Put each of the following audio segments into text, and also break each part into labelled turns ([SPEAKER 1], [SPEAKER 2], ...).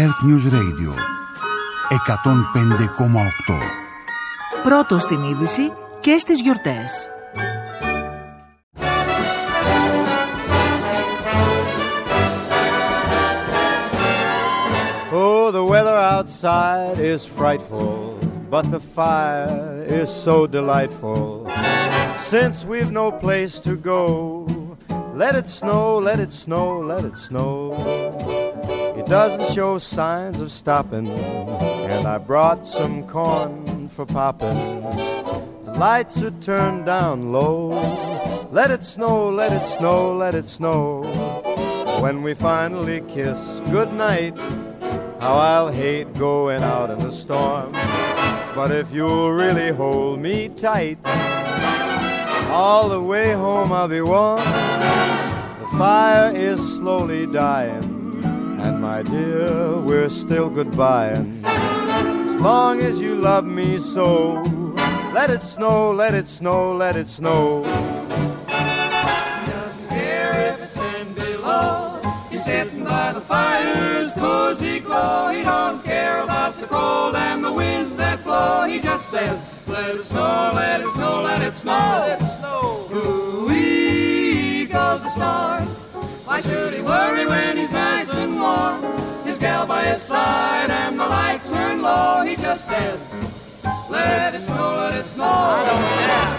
[SPEAKER 1] Alert News Radio 105,8.
[SPEAKER 2] Πρώτο στην είδηση και στις γιορτές.
[SPEAKER 3] Oh, the weather outside is frightful, but the fire is so delightful. Since we've no place to go, let it snow, let it snow, let it snow. It doesn't show signs of stopping, and I brought some corn for popping. The lights are turned down low. Let it snow, let it snow, let it snow. When we finally kiss goodnight, how I'll hate going out in the storm. But if you'll really hold me tight, all the way home I'll be warm. The fire is slowly dying, and my dear, we're still goodbying. As long as you love me so, let it snow, let it snow, let it snow.
[SPEAKER 4] He doesn't care if it's 10 below. He's sitting by the fire's cozy glow. He don't care about the cold and the winds that blow. He just says, let it snow, let it snow, let it snow.
[SPEAKER 3] Let it snow.
[SPEAKER 4] Ooh-wee goes the star. Why should he worry when he's nice and warm? His gal by his side and the lights turn low. He just says, let it snow, let it snow.
[SPEAKER 3] I don't care.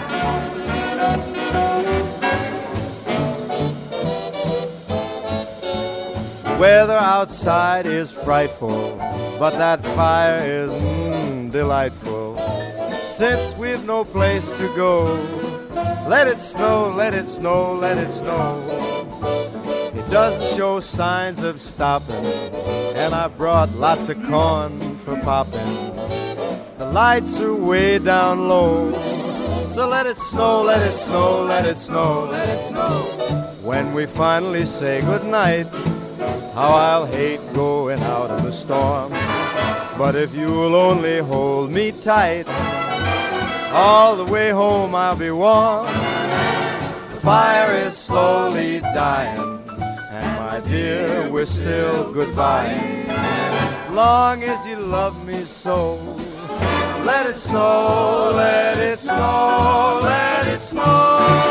[SPEAKER 3] The weather outside is frightful, but that fire is delightful. Since we've no place to go, let it snow, let it snow, let it snow. It doesn't show signs of stopping, and I brought lots of corn for popping. The lights are way down low, so let it snow, let it snow, let it snow, let it snow. When we finally say goodnight, how I'll hate going out in the storm. But if you'll only hold me tight, all the way home I'll be warm. The fire is slowly dying, and my dear, we're still goodbye. Long as you love me so, let it snow, let it snow, let it snow.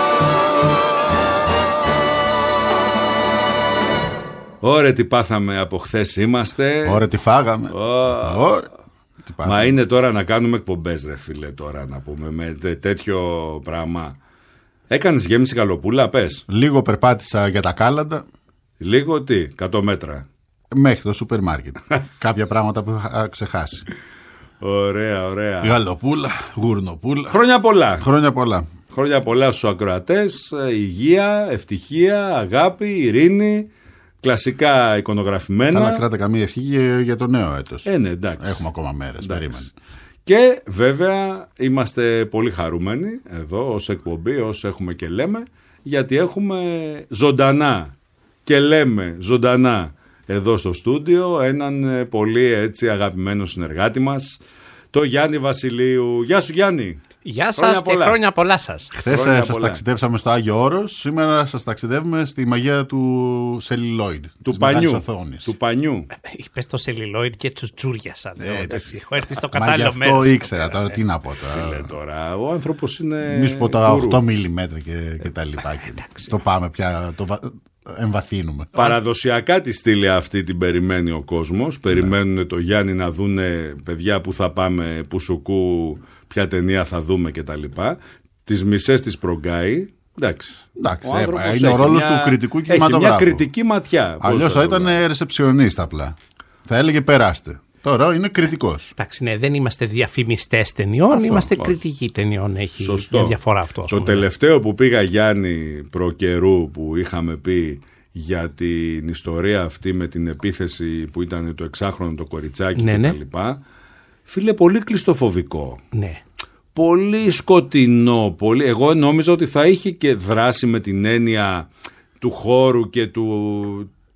[SPEAKER 5] Ωραία, τι πάθαμε από χθες είμαστε.
[SPEAKER 6] Ωραία, τι φάγαμε. Ωραία.
[SPEAKER 5] Μα είναι τώρα να κάνουμε εκπομπές, ρε φίλε, τώρα να πούμε με τέτοιο πράγμα. Έκανες γέμιση καλοπούλα, πες.
[SPEAKER 6] Λίγο περπάτησα για τα κάλαντα.
[SPEAKER 5] Λίγο τι, 100 μέτρα.
[SPEAKER 6] Μέχρι το σούπερ μάρκετ. Κάποια πράγματα που είχα ξεχάσει.
[SPEAKER 5] Ωραία, ωραία.
[SPEAKER 6] Γαλοπούλα, γουρνοπούλα.
[SPEAKER 5] Χρόνια πολλά.
[SPEAKER 6] Χρόνια πολλά.
[SPEAKER 5] Χρόνια πολλά στους ακροατές. Υγεία, ευτυχία, αγάπη, ειρήνη. Κλασικά εικονογραφημένα.
[SPEAKER 6] Θα κράτα καμία ευχή για το νέο έτος.
[SPEAKER 5] Ναι, εντάξει.
[SPEAKER 6] Έχουμε ακόμα μέρες. Περίμενε.
[SPEAKER 5] Και βέβαια είμαστε πολύ χαρούμενοι εδώ ως εκπομπή, ως έχουμε και λέμε, γιατί έχουμε ζωντανά και λέμε ζωντανά εδώ στο στούντιο έναν πολύ έτσι αγαπημένο συνεργάτη μας, το Γιάννη Βασιλείου. Γεια σου Γιάννη.
[SPEAKER 7] Γεια σας και χρόνια πολλά σας.
[SPEAKER 6] Χθες σας ταξιδέψαμε στο Άγιο Όρος, σήμερα σας ταξιδεύουμε στη μαγεία του σελιλόιντ.
[SPEAKER 5] Του πανιού.
[SPEAKER 7] Είπες το σελιλόιντ και τσουτσούριασαν. Έχω έρθει στο κατάλληλο
[SPEAKER 6] μέρος.
[SPEAKER 7] μέρος.
[SPEAKER 6] Αυτό ήξερα τώρα, τι να πω τώρα.
[SPEAKER 5] Φίλε τώρα, ο άνθρωπος είναι...
[SPEAKER 6] Μη σου πω τα 8 μιλιμέτρα και τα λοιπά. Το πάμε πια, εμβαθύνουμε.
[SPEAKER 5] Παραδοσιακά τη στήλη αυτή την περιμένει ο κόσμος. Περιμένουν το Γιάννη να δούνε παιδιά που θα πάμε, που σουκού, ποια ταινία θα δούμε κτλ. Τις μισές τις προγκάει. Εντάξει,
[SPEAKER 6] είναι ο ρόλος του κριτικού κινηματογράφου.
[SPEAKER 5] Έχει μια κριτική ματιά.
[SPEAKER 6] Αλλιώς θα ήταν ρεσεψιονίστα απλά. Θα έλεγε περάστε. Τώρα είναι κριτικός.
[SPEAKER 7] Εντάξει, ναι, δεν είμαστε διαφημιστές ταινιών, είμαστε κριτικοί ταινιών. Έχει μια διαφορά αυτό.
[SPEAKER 5] Το τελευταίο που πήγα, Γιάννη, προκαιρού, που είχαμε πει για την ιστορία αυτή με την επίθεση που ήταν το 6χρονο το κοριτσάκι κτλ. Φίλε, πολύ κλειστοφοβικό.
[SPEAKER 7] Ναι.
[SPEAKER 5] Πολύ σκοτεινό. Εγώ νόμιζα ότι θα είχε και δράση με την έννοια του χώρου και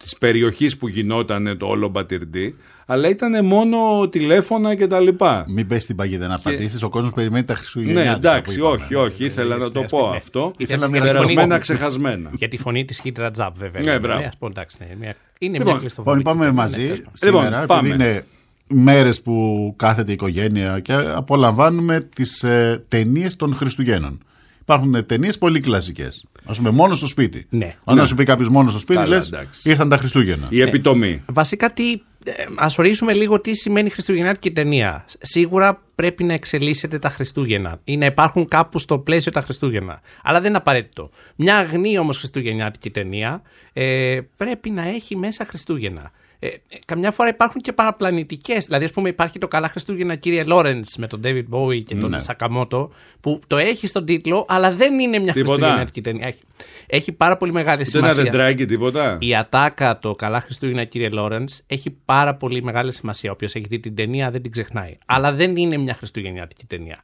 [SPEAKER 5] της περιοχής που γινόταν το όλο μπατιρντί, αλλά ήταν μόνο τηλέφωνα και τα λοιπά.
[SPEAKER 6] Μην πες την παγίδα να απαντήσεις, ο κόσμος περιμένει τα Χριστούγεννα.
[SPEAKER 5] Ναι, εντάξει, όχι, ήθελα να το πω αυτό. Περασμένα, ξεχασμένα.
[SPEAKER 7] Για τη φωνή της Χίτρα Τζαμπ, βέβαια.
[SPEAKER 5] Ναι, μπράβο.
[SPEAKER 7] Είναι μια κλειστοφωνή.
[SPEAKER 6] Λοιπόν, πάμε μαζί σήμερα, επειδή είναι μέρες που κάθεται η οικογένεια και απολαμβάνουμε τις ταινίες των Χριστουγέννων. Υπάρχουν ταινίες πολύ κλασικές. Ας πούμε, μόνο στο σπίτι.
[SPEAKER 7] Ναι.
[SPEAKER 6] Όταν σου πει κάποιος μόνο στο σπίτι, λες ήρθαν τα Χριστούγεννα.
[SPEAKER 5] Η επιτομή.
[SPEAKER 7] Βασικά, ας ορίσουμε λίγο τι σημαίνει χριστουγεννιάτικη ταινία. Σίγουρα πρέπει να εξελίσσεται τα Χριστούγεννα ή να υπάρχουν κάπου στο πλαίσιο τα Χριστούγεννα. Αλλά δεν είναι απαραίτητο. Μια αγνή όμως χριστουγεννιάτικη ταινία πρέπει να έχει μέσα Χριστούγεννα. Καμιά φορά υπάρχουν και παραπλανητικές. Δηλαδή, ας πούμε, υπάρχει το Καλά Χριστούγεννα, κύριε Λόρενς, με τον David Bowie και τον Σακαμότο, που το έχει στον τίτλο, αλλά δεν είναι μια χριστουγεννιάτικη ταινία. Έχει πάρα πολύ μεγάλη σημασία.
[SPEAKER 5] Δεν δεντράει τίποτα.
[SPEAKER 7] Η ατάκα, το Καλά Χριστούγεννα, κύριε Λόρενς, έχει πάρα πολύ μεγάλη σημασία. Όποιος έχει δει την ταινία δεν την ξεχνάει. Αλλά δεν είναι μια χριστουγεννιάτικη ταινία.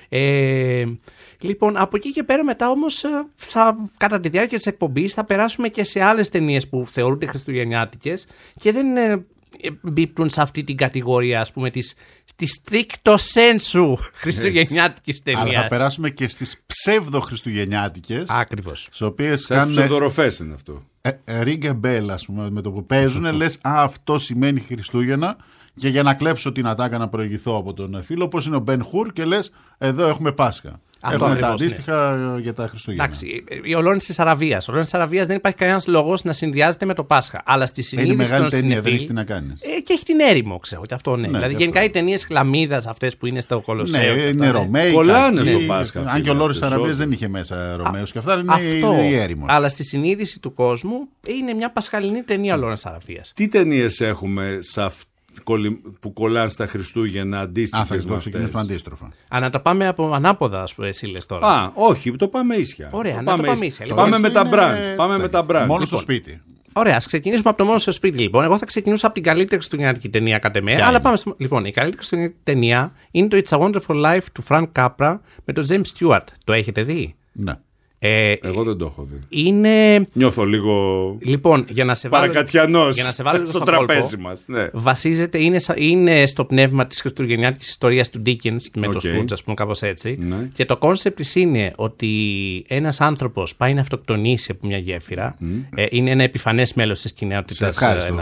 [SPEAKER 7] Λοιπόν, από εκεί και πέρα μετά όμως, κατά τη διάρκεια της εκπομπής θα περάσουμε και σε άλλες ταινίες που θεωρούνται χριστουγεννιάτικες και δεν μπίπτουν σε αυτή την κατηγορία, ας πούμε, της stricto sensu χριστουγεννιάτικης ταινίας.
[SPEAKER 6] Αλλά θα περάσουμε και στις ψεύδο-χριστουγεννιάτικες.
[SPEAKER 7] Ακριβώς.
[SPEAKER 6] Στις οποίες
[SPEAKER 5] κάνουν ψευδοροφές είναι αυτό.
[SPEAKER 6] Ring a bell, ας πούμε, με το που παίζουν, λες αυτό σημαίνει Χριστούγεννα. Και για να κλέψω την ατάκα να προηγηθώ από τον φίλο, όπως είναι ο Μπεν Χουρ, και λες εδώ έχουμε Πάσχα. Έχουμε τα αντίστοιχα για τα Χριστούγεννα.
[SPEAKER 7] Εντάξει, ο Λόρενς της Αραβίας. Ο Λόρενς της Αραβίας δεν υπάρχει κανένας λόγος να συνδυάζεται με το Πάσχα. Αλλά στη συνείδηση.
[SPEAKER 6] Είναι μεγάλη ταινία, δεν έχει τι να κάνει.
[SPEAKER 7] Και έχει την έρημο, ξέρω. Και αυτό ναι. Δηλαδή, γενικά οι ταινίες χλαμίδας αυτές που είναι στο Κολοσσέο.
[SPEAKER 6] Ναι, είναι Ρωμαίοι.
[SPEAKER 5] Πολλά είναι στο Πάσχα.
[SPEAKER 6] Αν και ο Λόρενς της Αραβίας δεν είχε μέσα Ρωμαίους και αυτά, είναι η έρημο.
[SPEAKER 7] Αλλά στη συνείδηση του κόσμου είναι μια πασχαλινή ταινία ο Λόρενς της Αραβίας.
[SPEAKER 5] Τι ταινίες έχουμε σε αυτό που κολλάνε στα Χριστούγεννα αντίστοιχες με αυτές?
[SPEAKER 6] Αντίστροφα.
[SPEAKER 7] Να τα πάμε από ανάποδα, ας πούμε, εσύ λες τώρα.
[SPEAKER 5] Όχι, το πάμε ίσια.
[SPEAKER 7] Ωραία, να το πάμε ίσια.
[SPEAKER 5] Πάμε με τα μπραντ.
[SPEAKER 6] Μόνο στο σπίτι.
[SPEAKER 7] Ωραία, ας ξεκινήσουμε από το μόνο στο σπίτι, λοιπόν. Εγώ θα ξεκινήσω από την καλύτερη χριστουγεννιάτικη ταινία κατά με. Αλλά πάμε λοιπόν, η καλύτερη χριστουγεννιάτικη ταινία είναι το It's a Wonderful Life του Frank Capra με τον James Stewart. Το έχετε δει?
[SPEAKER 6] Ναι.
[SPEAKER 5] Εγώ δεν το έχω δει.
[SPEAKER 7] Νιώθω
[SPEAKER 5] λίγο.
[SPEAKER 7] Λοιπόν, για να σε βάλω.
[SPEAKER 5] Παρακατιανός
[SPEAKER 7] για να σε βάλω
[SPEAKER 5] στο τραπέζι μας. Ναι.
[SPEAKER 7] Βασίζεται, είναι στο πνεύμα της χριστουγεννιάτικης ιστορίας του Dickens με το Scrooge, ας πούμε, κάπως έτσι. Ναι. Και το κόνσεπτ της είναι ότι ένας άνθρωπος πάει να αυτοκτονήσει από μια γέφυρα. Είναι ένα επιφανές μέλος της κοινότητας.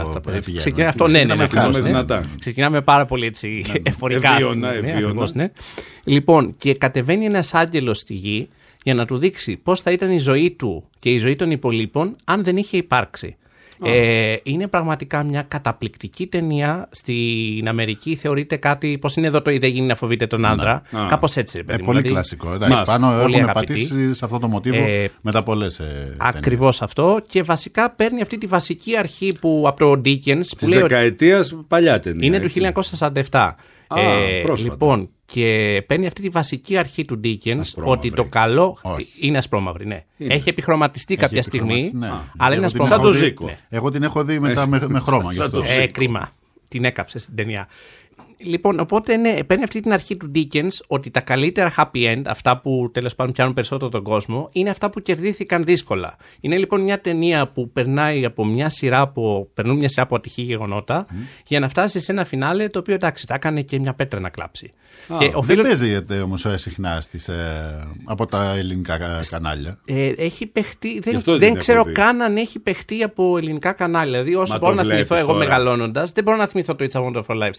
[SPEAKER 7] Ξεκινάμε πάρα πολύ έτσι εφορικά.
[SPEAKER 5] Ευίωνα.
[SPEAKER 7] Λοιπόν, και κατεβαίνει ένας άγγελος στη γη για να του δείξει πώς θα ήταν η ζωή του και η ζωή των υπολείπων αν δεν είχε υπάρξει. Είναι πραγματικά μια καταπληκτική ταινία. Στην Αμερική θεωρείται κάτι, πώς είναι εδώ το «Δεν γίνει να φοβείται τον άντρα». Κάπως έτσι.
[SPEAKER 6] Πολύ κλασικό. Πάνω έχουμε πατήσει σε αυτό το μοτίβο μετά πολλές
[SPEAKER 7] ακριβώς αυτό. Και βασικά παίρνει αυτή τη βασική αρχή που από το Dickens.
[SPEAKER 5] Της δεκαετίας παλιά ταινία.
[SPEAKER 7] Είναι του 1947. Λοιπόν, και παίρνει αυτή τη βασική αρχή του Dickens, ότι το καλό. Είναι ασπρόμαυρη, ναι. Έχει επιχρωματιστεί κάποια στιγμή, αλλά είναι ασπρόμαυρη.
[SPEAKER 5] Σαν το Ζήκο.
[SPEAKER 6] Εγώ την έχω δει μετά με χρώμα.
[SPEAKER 7] Κρίμα. Την έκαψε στην ταινία. Λοιπόν, οπότε παίρνει αυτή την αρχή του Dickens ότι τα καλύτερα happy end, αυτά που τέλος πάντων πιάνουν περισσότερο τον κόσμο, είναι αυτά που κερδίθηκαν δύσκολα. Είναι λοιπόν μια ταινία που περνάει από περνούν μια σειρά από ατυχή γεγονότα για να φτάσει σε ένα φινάλε το οποίο εντάξει, θα έκανε και μια πέτρα να κλάψει.
[SPEAKER 6] Δεν παίζεται όμως συχνά από τα ελληνικά κανάλια.
[SPEAKER 7] Έχει παιχτεί, δεν ξέρω καν αν έχει παιχτεί από ελληνικά κανάλια. Δηλαδή, όσο μπορώ να θυμηθώ εγώ μεγαλώνοντας, δεν μπορώ να θυμηθώ το It's a Wonderful Life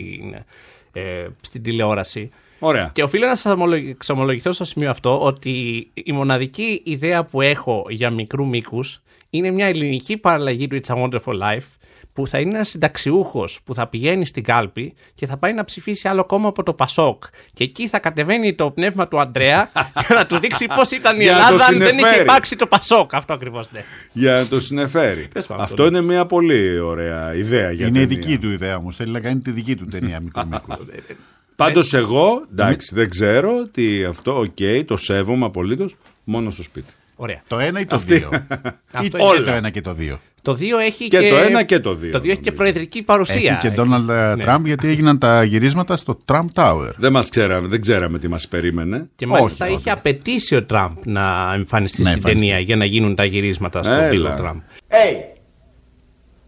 [SPEAKER 7] στην τηλεόραση.
[SPEAKER 5] Ωραία.
[SPEAKER 7] Και οφείλω να σας εξομολογηθώ στο σημείο αυτό ότι η μοναδική ιδέα που έχω για μικρού μήκους είναι μια ελληνική παραλλαγή του It's a Wonderful Life, που θα είναι ένας συνταξιούχος που θα πηγαίνει στην κάλπη και θα πάει να ψηφίσει άλλο κόμμα από το Πασόκ. Και εκεί θα κατεβαίνει το πνεύμα του Αντρέα για να του δείξει πώς ήταν η Ελλάδα αν δεν είχε υπάρξει το Πασόκ. Αυτό ακριβώς, ναι.
[SPEAKER 5] Για να το συνεφέρει. Αυτό είναι μια πολύ ωραία ιδέα για
[SPEAKER 6] είναι η δική του ιδέα όμως. Θέλει να κάνει τη δική του ταινία μικρού μήκους.
[SPEAKER 5] Πάντως εγώ, εντάξει, δεν ξέρω τι αυτό, το σέβομαι απολύτως, μόνο στο σπίτι.
[SPEAKER 7] Ωραία.
[SPEAKER 6] Το ένα ή το δύο. Ή το ένα και το δύο.
[SPEAKER 7] Το 2 έχει
[SPEAKER 5] και το 1 και το 2.
[SPEAKER 7] Το 2 έχει και προεδρική παρουσία.
[SPEAKER 6] Έχει και Donald Trump, γιατί έγιναν τα γυρίσματα στο Trump Tower.
[SPEAKER 5] Δεν ξέραμε τι μας περίμενε.
[SPEAKER 7] Και μάλιστα είχε απαιτήσει ο Trump να εμφανιστεί στην ταινία για να γίνουν τα γυρίσματα στο Bill Trump.
[SPEAKER 1] Hey,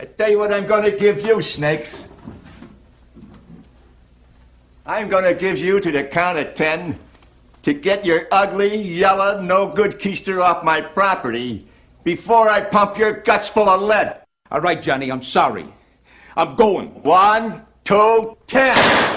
[SPEAKER 1] I tell you what I'm going to give you, snakes. I'm going to give you to the count of 10 to get your ugly, yellow, no-good keister off my property before I pump your guts full of lead.
[SPEAKER 8] All right, Johnny, I'm sorry. I'm going.
[SPEAKER 1] 1, 2, 10.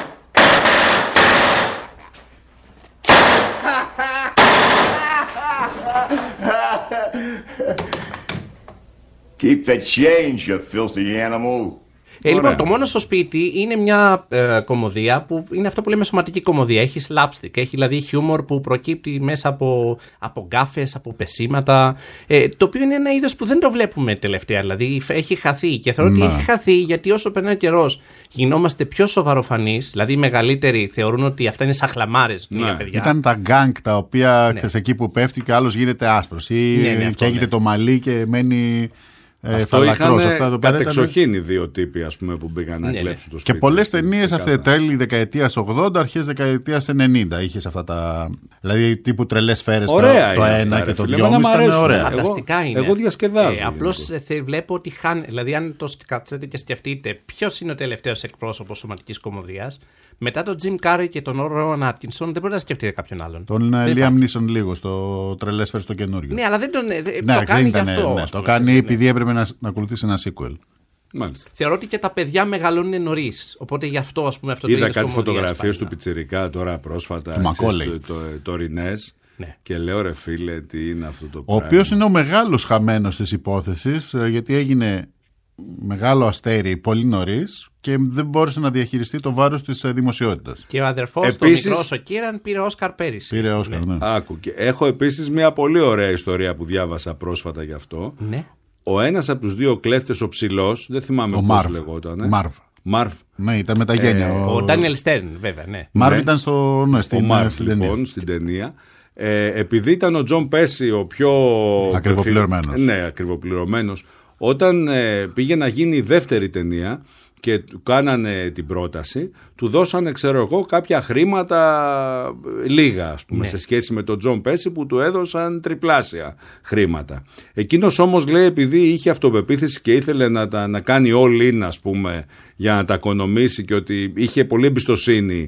[SPEAKER 1] Keep the change, you filthy animal.
[SPEAKER 7] Λοιπόν, το μόνο στο σπίτι είναι μια κωμωδία που είναι αυτό που λέμε σωματική κωμωδία. Έχει slapstick, έχει δηλαδή χιούμορ που προκύπτει μέσα από γκάφες, από πεσήματα. Το οποίο είναι ένα είδος που δεν το βλέπουμε τελευταία. Δηλαδή έχει χαθεί. Και θεωρώ ότι έχει χαθεί γιατί όσο περνάει ο καιρός γινόμαστε πιο σοβαροφανείς. Δηλαδή οι μεγαλύτεροι θεωρούν ότι αυτά είναι σαχλαμάρες για παιδιά.
[SPEAKER 6] Ήταν τα γκάνγκ τα οποία εκεί που πέφτει και άλλος γίνεται άσπρος. Ή καίγεται το μαλλί και μένει.
[SPEAKER 5] Αυτό είχαν κατεξοχήν οι δύο τύποι, ας πούμε, που μπήκαν να κλέψουν το σπίτι.
[SPEAKER 6] Και πολλές ταινίες αυτές τέλη δεκαετίας 80, αρχές δεκαετίας 90 είχες αυτά τα. Δηλαδή τύπου τρελές σφαίρες.
[SPEAKER 5] Ωραία,
[SPEAKER 6] το ένα και το δυο ήταν ωραία.
[SPEAKER 7] Φανταστικά είναι.
[SPEAKER 5] Εγώ διασκεδάζω.
[SPEAKER 7] Απλώς βλέπω ότι δηλαδή αν το κάτσετε και σκεφτείτε ποιος είναι ο τελευταίος εκπρόσωπος σωματικής κωμωδίας. Μετά τον Jim Carrey και τον Rowan Atkinson δεν μπορείτε να σκεφτείτε κάποιον άλλον.
[SPEAKER 6] Τον Liam Neeson λίγο στο τρελές σφαίρες το καινούριο.
[SPEAKER 7] Ναι, αλλά δεν τον. Το κάνει γι' αυτό.
[SPEAKER 6] Ναι, το κάνει επειδή έπρεπε να ακολουθήσει ένα sequel.
[SPEAKER 5] Μάλιστα.
[SPEAKER 7] Θεωρώ ότι και τα παιδιά μεγαλώνουν νωρίς. Οπότε γι' αυτό, ας πούμε, αυτό το
[SPEAKER 5] είδα κάτι φωτογραφίες του Πιτσιρικά τώρα πρόσφατα. Τωρινές.
[SPEAKER 7] Ναι.
[SPEAKER 5] Και λέω ρε φίλε, τι είναι αυτό το
[SPEAKER 6] πράγμα.
[SPEAKER 5] Ο
[SPEAKER 6] οποίος είναι ο μεγάλος χαμένος της υπόθεσης, γιατί έγινε μεγάλο αστέρι πολύ νωρίς και δεν μπόρεσε να διαχειριστεί το βάρος της δημοσιότητας.
[SPEAKER 7] Και ο αδερφός του μικρός ο Κίραν πήρε Όσκαρ πέρυσι.
[SPEAKER 6] Πήρε Όσκαρ, ναι.
[SPEAKER 5] Άκου, και έχω επίσης μια πολύ ωραία ιστορία που διάβασα πρόσφατα γι' αυτό.
[SPEAKER 7] Ναι.
[SPEAKER 5] Ο ένας από τους δύο κλέφτες, ο ψηλός, δεν θυμάμαι πώς λεγόταν.
[SPEAKER 6] Μάρβ. Ναι, ήταν με τα γένια.
[SPEAKER 7] Ο Ντάνιελ Στέρν, βέβαια, ναι.
[SPEAKER 6] Μάρβ ήταν
[SPEAKER 5] στην ταινία. Επειδή ήταν ο Τζον Πέσι ο πιο
[SPEAKER 6] ακριβοπληρωμένος.
[SPEAKER 5] Ναι, ακριβοπληρωμένος. Όταν πήγε να γίνει η δεύτερη ταινία και του κάνανε την πρόταση, του δώσανε, ξέρω εγώ, κάποια χρήματα λίγα, ας πούμε, σε σχέση με τον Τζον Πέσι που του έδωσαν τριπλάσια χρήματα. Εκείνος όμως, λέει, επειδή είχε αυτοπεποίθηση και ήθελε να κάνει all in, ας πούμε, για να τα οικονομήσει και ότι είχε πολύ εμπιστοσύνη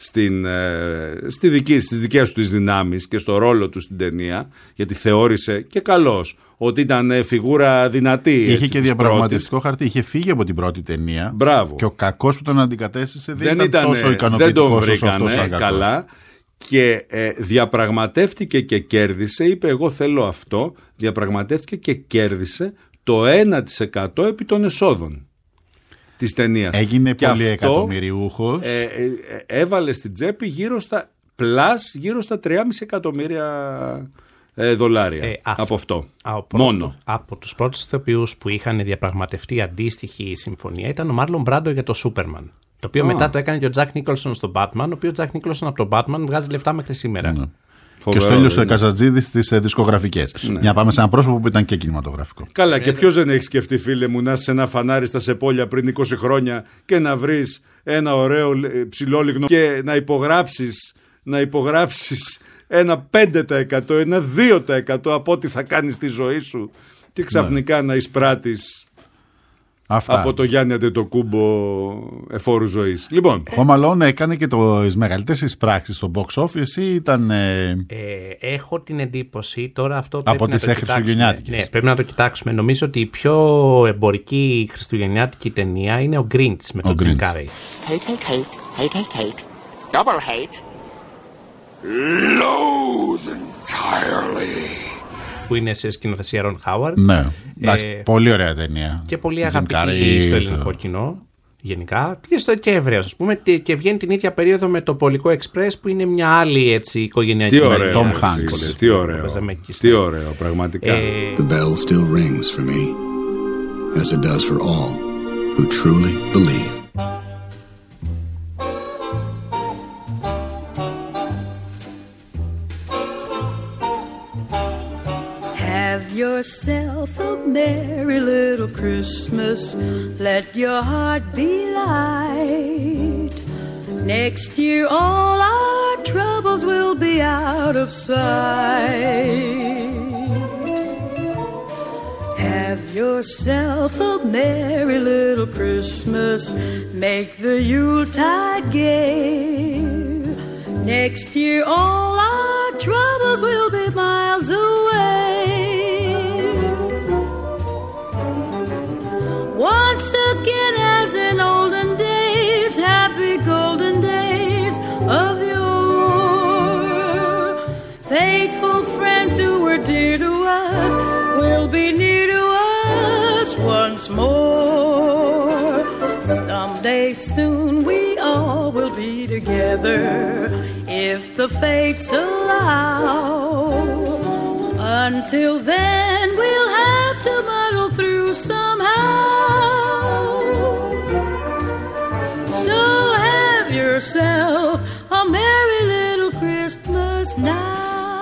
[SPEAKER 5] στις δικές του τις δυνάμεις και στο ρόλο του στην ταινία, γιατί θεώρησε και καλώς ότι ήταν φιγούρα δυνατή.
[SPEAKER 6] Είχε και διαπραγματευτικό χαρτί. Είχε φύγει από την πρώτη ταινία.
[SPEAKER 5] Μπράβο.
[SPEAKER 6] Και ο κακός που τον αντικατέστησε δεν ήταν τόσο ικανοποιητικός όσο αυτός ο
[SPEAKER 5] καλά. Και διαπραγματεύτηκε και κέρδισε. Είπε εγώ θέλω αυτό. Διαπραγματεύτηκε και κέρδισε το 1% επί των εσόδων της ταινίας.
[SPEAKER 6] Έγινε πολύ εκατομμυριούχος.
[SPEAKER 5] Έβαλε στην τσέπη γύρω στα 3,5 εκατομμύρια δολάρια από αυτό. Μόνο.
[SPEAKER 7] Από τους πρώτους ηθοποιούς που είχαν διαπραγματευτεί αντίστοιχη συμφωνία ήταν ο Μάρλον Μπράντο για το Σούπερμαν. Το οποίο μετά το έκανε και ο Τζακ Νίκολσον στο Batman, ο οποίος ο Τζακ Νίκολσον από τον Batman βγάζει λεφτά μέχρι σήμερα.
[SPEAKER 6] Ναι. Και ο Στέλιος Καζατζίδης στις δισκογραφικές. Για να πάμε σε ένα πρόσωπο που ήταν και κινηματογραφικό.
[SPEAKER 5] Καλά, και ποιος δεν έχει σκεφτεί, φίλε μου, να είσαι ένα φανάρι στα Σεπόλια πριν 20 χρόνια και να βρεις ένα ωραίο ψηλόλιγνο και να υπογράψεις ένα 5%, ένα 2% από ό,τι θα κάνεις στη ζωή σου και ξαφνικά να εισπράττεις από το Γιάννη Αντετοκούμπο εφόρου ζωής. Λοιπόν,
[SPEAKER 6] ο Μαλόν έκανε και τις μεγαλύτερες εισπράξεις στο box office ή ήταν.
[SPEAKER 7] Έχω την εντύπωση τώρα αυτό
[SPEAKER 6] από τις χριστουγεννιάτικες.
[SPEAKER 7] Ναι, πρέπει να το κοιτάξουμε. Νομίζω ότι η πιο εμπορική χριστουγεννιάτικη ταινία είναι ο Grinch με τον Jim Carrey.
[SPEAKER 9] Hate. Double hate. Loathe entirely.
[SPEAKER 7] Που είναι σε σκηνοθεσία Ρον Χάουαρντ.
[SPEAKER 6] Ναι, πολύ ωραία ταινία.
[SPEAKER 7] Και πολύ αγαπητή στο ελληνικό κοινό γενικά και Εβραίος, ας πούμε, και βγαίνει την ίδια περίοδο με το Πολικό Εξπρές που είναι μια άλλη έτσι οικογενειακή.
[SPEAKER 5] Τι ωραίο, Tom Hanks. Τι ωραίο, πραγματικά.
[SPEAKER 10] The bell still rings for me, as it does for all who truly believe.
[SPEAKER 11] Yourself a merry little Christmas. Let your heart be light. Next year all our troubles will be out of sight. have yourself a merry little Christmas. Make the Yuletide gay. Next year all our troubles will be miles away. Once again, as in olden days, happy golden days of yore. Faithful friends who were dear to us will be near to us once more. Someday soon we all will be together, if the fates allow. Until then we'll have to muddle through somehow. So have yourself a merry little Christmas now.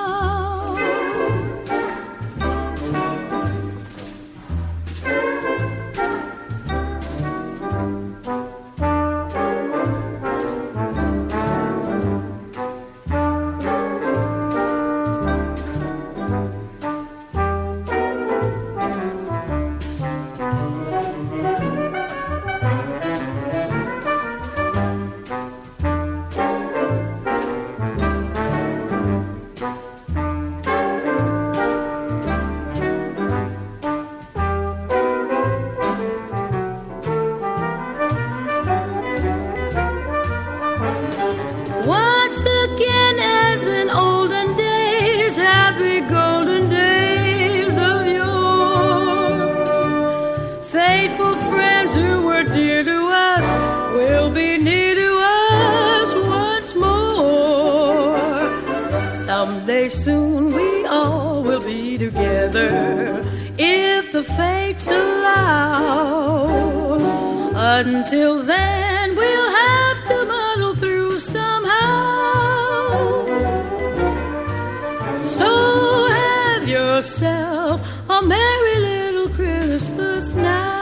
[SPEAKER 11] Once again, as in olden days, happy golden days of yore. Faithful friends who were dear to us will be near to us once more. Someday soon we all will be together, if the fates allow. Until then we'll have to muddle through somehow. So have yourself a merry little Christmas now.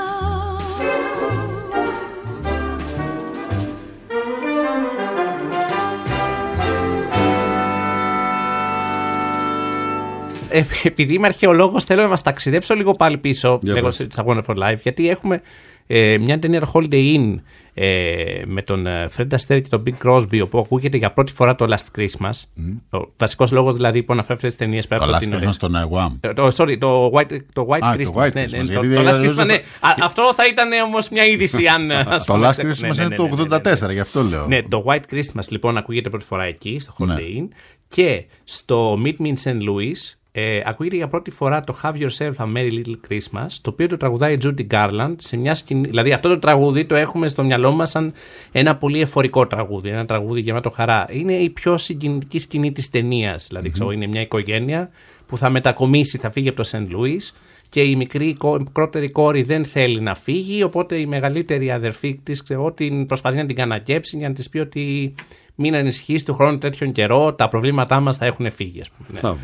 [SPEAKER 7] Επειδή είμαι αρχαιολόγος, θέλω να μας ταξιδέψω λίγο πάλι πίσω λέγοντας It's a Wonderful Life, γιατί έχουμε μια ταινία, το Holiday Inn, με τον Fred Astaire και τον Bing Crosby, όπου ακούγεται για πρώτη φορά το Last Christmas. Ο βασικός λόγος δηλαδή που αναφέρει αυτές τις ταινίες πέρα από την...
[SPEAKER 6] Το Last Christmas στον Guam.
[SPEAKER 7] Το White Christmas. Το Last Christmas, ναι. Αυτό θα ήταν όμως μια είδηση αν...
[SPEAKER 6] Το Last Christmas είναι το 84, γι' αυτό λέω.
[SPEAKER 7] Ναι, το White Christmas λοιπόν ακούγεται πρώτη φορά εκεί, στο Holiday Inn, και στο Meet Me in St. Louis ακούγεται για πρώτη φορά το Have Yourself a Merry Little Christmas, το οποίο το τραγουδάει η Judy Garland σε μια σκηνή. Δηλαδή αυτό το τραγούδι το έχουμε στο μυαλό μας σαν ένα πολύ εφορικό τραγούδι, ένα τραγούδι γεμάτο χαρά. Είναι η πιο συγκινητική σκηνή της ταινίας. Δηλαδή είναι μια οικογένεια που θα μετακομίσει, θα φύγει από το St. Louis, και η μικρότερη κόρη δεν θέλει να φύγει, οπότε η μεγαλύτερη αδερφή της την προσπαθεί να την κανακέψει για να της πει ότι μην ανησυχείς, του χρόνου τέτοιον καιρό τα προβλήματά μας θα έχουν φύγει, ας πούμε.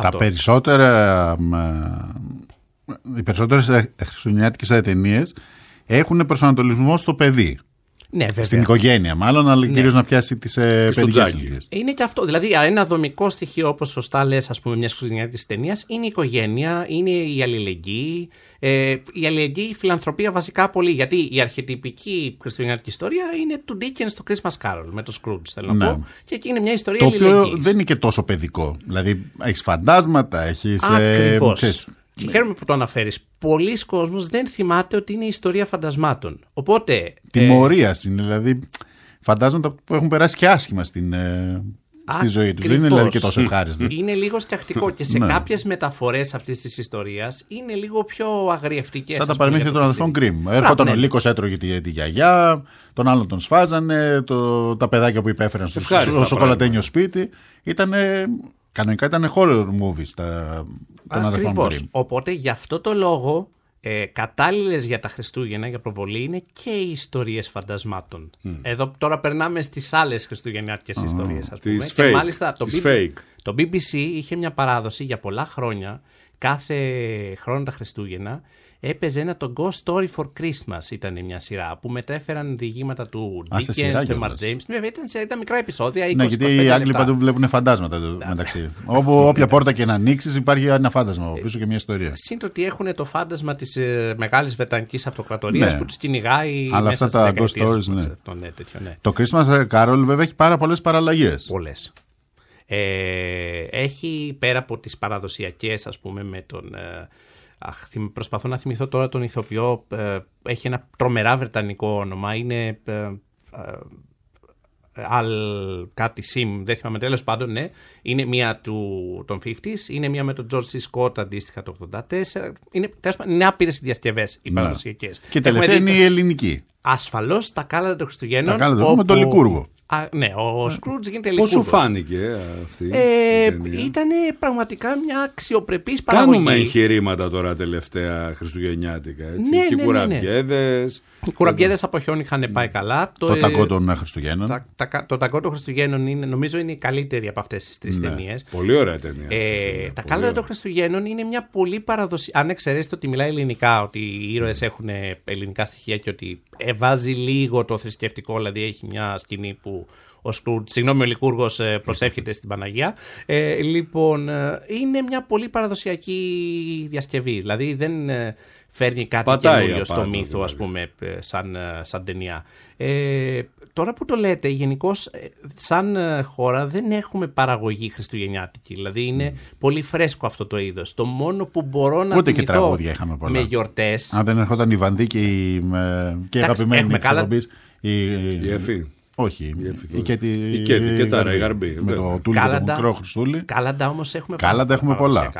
[SPEAKER 6] Οι περισσότερες χριστουγεννιάτικες ταινίες έχουν προσανατολισμό στο παιδί.
[SPEAKER 7] Ναι, βέβαια.
[SPEAKER 6] Στην οικογένεια, μάλλον, αλλά κυρίως να πιάσει τις παιδικές ηλικίες.
[SPEAKER 7] Είναι και αυτό. Δηλαδή, ένα δομικό στοιχείο, όπως σωστά λες, ας πούμε, μιας χριστουγεννιάτικης ταινίας, είναι η οικογένεια, είναι η αλληλεγγύη. Η αλληλεγγύη, η φιλανθρωπία βασικά πολύ. Γιατί η αρχετυπική χριστουγεννιάτικη ιστορία είναι του Dickens στο Christmas Carol με το Scrooge, θέλω να πω. Και εκεί είναι μια ιστορία αλληλεγγύης. Το οποίο
[SPEAKER 6] δεν είναι και τόσο παιδικό. Δηλαδή, έχεις φαντάσματα, έχεις.
[SPEAKER 7] Ακριβώς. Και χαίρομαι που το αναφέρεις. Πολλοί κόσμος δεν θυμάται ότι είναι ιστορία φαντασμάτων. Οπότε.
[SPEAKER 6] Τιμωρίας είναι, δηλαδή φαντάσματα που έχουν περάσει και άσχημα στη ζωή τους. Δεν είναι δηλαδή και τόσο ευχάριστο.
[SPEAKER 7] Είναι λίγο σκιαχτικό και σε κάποιες μεταφορές αυτής της ιστορίας είναι λίγο πιο αγριευτικές.
[SPEAKER 6] Σαν τα παραμύθια των αδελφών Γκριμ. Έρχονταν ο Λύκος, έτρωγε τη γιαγιά, τον άλλον τον σφάζανε, τα παιδάκια που υπέφεραν στο σοκολατένιο σπίτι. Κανονικά ήταν horror movies των αδελφών Γκριμ.
[SPEAKER 7] Οπότε γι' αυτό το λόγο κατάλληλες για τα Χριστούγεννα, για προβολή, είναι και οι ιστορίες φαντασμάτων. Εδώ τώρα περνάμε στις άλλες χριστουγεννιάτικες ιστορίες, ας πούμε.
[SPEAKER 5] Και μάλιστα
[SPEAKER 7] το BBC είχε μια παράδοση για πολλά χρόνια, κάθε χρόνο τα Χριστούγεννα, έπαιζε το Ghost Story for Christmas, ήταν μια σειρά που μετέφεραν διηγήματα του Dickens, του Mark James. Ήταν μικρά επεισόδια. 20,
[SPEAKER 6] ναι, γιατί οι Άγγλοι παντού βλέπουν φαντάσματα μεταξύ. Όποια πόρτα και να ανοίξει, υπάρχει ένα φάντασμα από πίσω και μια ιστορία.
[SPEAKER 7] Συν το ότι έχουν το φάντασμα της Μεγάλης Βρετανικής Αυτοκρατορίας που τους κυνηγάει.
[SPEAKER 6] Αλλά
[SPEAKER 7] μέσα
[SPEAKER 6] αυτά τα Ghost Stories, ναι. Το Christmas Carol βέβαια έχει πάρα πολλές παραλλαγές.
[SPEAKER 7] Πολλές. Έχει πέρα από τις παραδοσιακές, ας πούμε, με τον. Προσπαθώ να θυμηθώ τώρα τον ηθοποιό. Έχει ένα τρομερά βρετανικό όνομα. Είναι. Κάτι Sim, δεν θυμάμαι, τέλος πάντων, ναι. Είναι μία των 50s, είναι μία με τον George C. Scott αντίστοιχα το 84. Είναι άπειρες οι διασκευές οι παραδοσιακές.
[SPEAKER 6] Και τελευταία είναι η ελληνική.
[SPEAKER 7] Ασφαλώς τα κάλαντα των Χριστουγέννων.
[SPEAKER 6] Τα κάλαντα με τον Λικούργο.
[SPEAKER 7] Ναι, ο Σκρούτζ γίνεται
[SPEAKER 5] Λικούργος. Πώς σου φάνηκε αυτή η ταινία?
[SPEAKER 7] Ήταν πραγματικά μια αξιοπρεπής παραγωγή.
[SPEAKER 5] Κάνουμε εγχειρήματα τώρα τελευταία χριστουγεννιάτικα, έτσι.
[SPEAKER 7] Ναι,
[SPEAKER 5] και οι κουραμπιέδες.
[SPEAKER 7] Οι κουραμπιέδες από χιόνι είχαν πάει καλά.
[SPEAKER 6] Το ταγκό των Χριστουγέννων.
[SPEAKER 7] Το ταγκό των Χριστουγέννων νομίζω είναι η καλύτερη από αυτές τις τρεις ταινίες.
[SPEAKER 5] Πολύ ωραία ταινία.
[SPEAKER 7] Τα κάλαντα των Χριστουγέννων είναι μια πολύ παραδοσιακή. Αν εξαιρέσετε ότι μιλάει ελληνικά, ότι οι ήρωες έχουν ελληνικά στοιχεία και ότι βάζει λίγο το θρησκευτικό, δηλαδή έχει μια σκηνή που ο Λικούργος προσεύχεται στην Παναγία. Λοιπόν, είναι μια πολύ παραδοσιακή διασκευή. Δηλαδή δεν φέρνει κάτι καινούριο στο μύθο, δηλαδή, ας πούμε, σαν ταινία. Τώρα που το λέτε, γενικώς σαν χώρα δεν έχουμε παραγωγή χριστουγεννιάτικη. Δηλαδή είναι πολύ φρέσκο αυτό το είδος. Το μόνο που μπορώ να
[SPEAKER 6] θυμηθώ και τραγούδια είχαμε πολλά.
[SPEAKER 7] Με γιορτές.
[SPEAKER 6] Αν δεν έρχονταν η Βανδί και η αγαπημένη της εκπομπής.
[SPEAKER 5] Η Εφή.
[SPEAKER 6] Όχι.
[SPEAKER 5] Η Κέτη και τα Ρεγαρμπή.
[SPEAKER 6] Με το τούλι το μικρό Χριστούλη.
[SPEAKER 7] Κάλαντα όμως έχουμε
[SPEAKER 6] πολλά.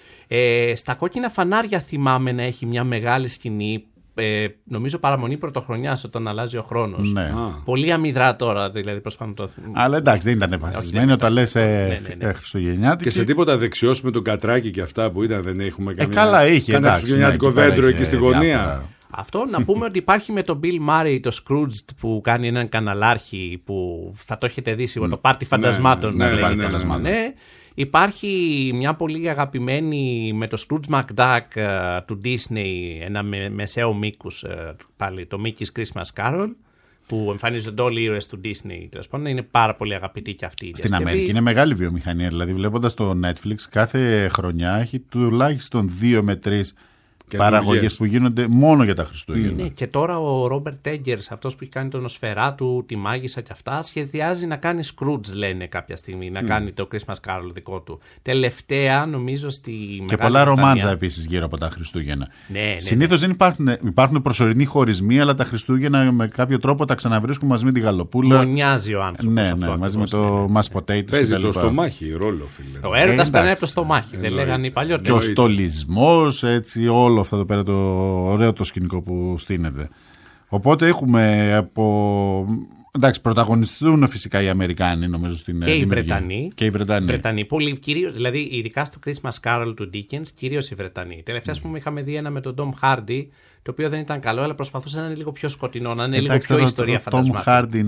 [SPEAKER 7] Στα κόκκινα φανάρια θυμάμαι να έχει μια μεγάλη σκηνή. Νομίζω παραμονή πρωτοχρονιάς όταν αλλάζει ο χρόνος.
[SPEAKER 6] Ναι.
[SPEAKER 7] Πολύ αμυδρά τώρα, δηλαδή προσπαθώ το.
[SPEAKER 6] Αλλά εντάξει, δεν ήταν βασισμένη όταν λες χριστουγεννιάτικη.
[SPEAKER 5] Και σε τίποτα δεξιός με τον Κατράκη και αυτά που ήταν, δεν έχουμε καμία.
[SPEAKER 6] Καλά, είχε.
[SPEAKER 5] Κανένα χριστουγεννιάτικο δέντρο εκεί στη γωνία.
[SPEAKER 7] Αυτό να πούμε ότι υπάρχει με τον Bill Murray το Scrooge που κάνει έναν καναλάρχη που θα το έχετε δει σίγουρα, το πάρτι φαντασμάτων. Ναι. Υπάρχει μια πολύ αγαπημένη με το Scrooge McDuck του Disney, ένα μεσαίο μήκους πάλι, το Mickey's Christmas Carol, που εμφανίζονται όλοι οι ήρωες του Disney, τέλος πάντων. Είναι πάρα πολύ αγαπητή και αυτή η
[SPEAKER 6] διασκευή. Στην Αμερική είναι μεγάλη βιομηχανία, δηλαδή βλέποντας το Netflix κάθε χρονιά έχει τουλάχιστον 2 με 3 παραγωγές που γίνονται μόνο για τα Χριστούγεννα.
[SPEAKER 7] Ναι, και τώρα ο Ρόμπερτ Έγκερς, αυτός που έχει κάνει τον Νοσφεράτου, τη Μάγισσα και αυτά, σχεδιάζει να κάνει Scrooge, λένε κάποια στιγμή, να κάνει το Christmas Carol δικό του. Τελευταία, νομίζω, στη Μεγάλη
[SPEAKER 6] Και πολλά ρομάντζα επίσης γύρω από τα Χριστούγεννα.
[SPEAKER 7] Ναι.
[SPEAKER 6] Συνήθως δεν υπάρχουν προσωρινοί χωρισμοί, αλλά τα Χριστούγεννα με κάποιο τρόπο τα ξαναβρίσκουν μαζί με τη γαλοπούλα.
[SPEAKER 7] Μονιάζει ο άνθρωπος.
[SPEAKER 6] Ναι, μαζί με το mashed potatoes.
[SPEAKER 5] Παίζει το στομάχι ρόλο, φίλε.
[SPEAKER 7] Ο έρωτας περνάει από το στομάχι, δεν λέγανε οι παλιότεροι.
[SPEAKER 6] Και ο στολισμός, έτσι, όλο αυτό εδώ πέρα το ωραίο το σκηνικό που στείνεται. Οπότε έχουμε εντάξει, πρωταγωνιστούν φυσικά οι Αμερικάνοι, νομίζω, στην
[SPEAKER 7] δημιουργία.
[SPEAKER 6] Και οι
[SPEAKER 7] Βρετανοί. Πολύ, κυρίως, δηλαδή, ειδικά στο Christmas Carol του Dickens, κυρίως οι Βρετανοί. Τελευταία, ας πούμε, είχαμε δει ένα με τον Tom Hardy, το οποίο δεν ήταν καλό, αλλά προσπαθούσε να είναι λίγο πιο σκοτεινό, να είναι λίγο πιο ιστορία φαντασμάτων.
[SPEAKER 6] Tom Hardy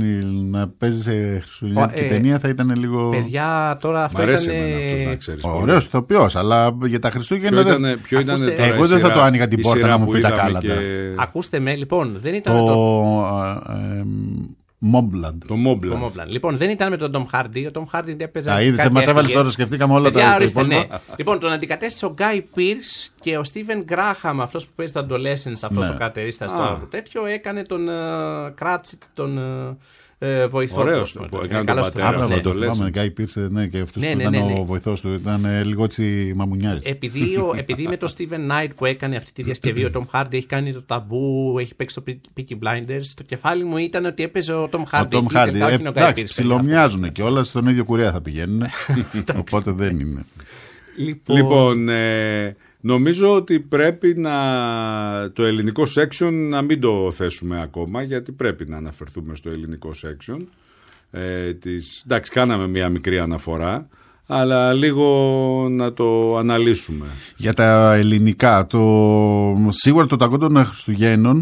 [SPEAKER 6] να παίζει σε χριστουγεννιάτικη ταινία θα ήταν λίγο.
[SPEAKER 7] Παιδιά, τώρα αυτό ήταν.
[SPEAKER 5] Μ' αρέσει εμένα αυτός, να ξέρεις.
[SPEAKER 6] Ωραίος ηθοποιός, αλλά για τα Χριστούγεννα εγώ δεν θα το άνοιγα την πόρτα να μου πει τα κάλαντα.
[SPEAKER 7] Ακούστε με, λοιπόν, δεν ήταν
[SPEAKER 6] Mobland.
[SPEAKER 5] Το Mobland.
[SPEAKER 7] Λοιπόν, δεν ήταν με τον Tom Hardy. Ο Tom Hardy έπαιζε.
[SPEAKER 6] Μας έβαλες τώρα, σκεφτήκαμε όλα τα υπόλοιπα.
[SPEAKER 7] Λοιπόν, τον αντικατέστησε ο Guy Pearce και ο Steven Graham, αυτός που παίζει το Adolescence, αυτός ο κατερίστας τώρα που τέτοιο, έκανε τον Cratchit, τον βοηθό.
[SPEAKER 5] Ωραίος που έκανε τον πατέρα του Adolescence.
[SPEAKER 6] Guy Pearce, και αυτός που ήταν ο βοηθός του, ήταν λίγο έτσι μαμουνιάρης.
[SPEAKER 7] Επειδή με τον Steven Knight που έκανε αυτή τη διασκευή, ο Tom Hardy έχει κάνει το ταμπού, έχει παίξει το Peaky Blinders, το κεφάλι μου ήταν ότι έπαιζε ο Tom Hardy.
[SPEAKER 6] Εντάξει, ψιλομοιάζουν και όλα στον ίδιο κουρέα θα πηγαίνουν, οπότε δεν είναι.
[SPEAKER 5] Λοιπόν, νομίζω ότι πρέπει το ελληνικό section να μην το θέσουμε ακόμα, γιατί πρέπει να αναφερθούμε στο ελληνικό section. Εντάξει, κάναμε μια μικρή αναφορά, αλλά λίγο να το αναλύσουμε.
[SPEAKER 6] Για τα ελληνικά, σίγουρα το ταγκό των Χριστουγέννων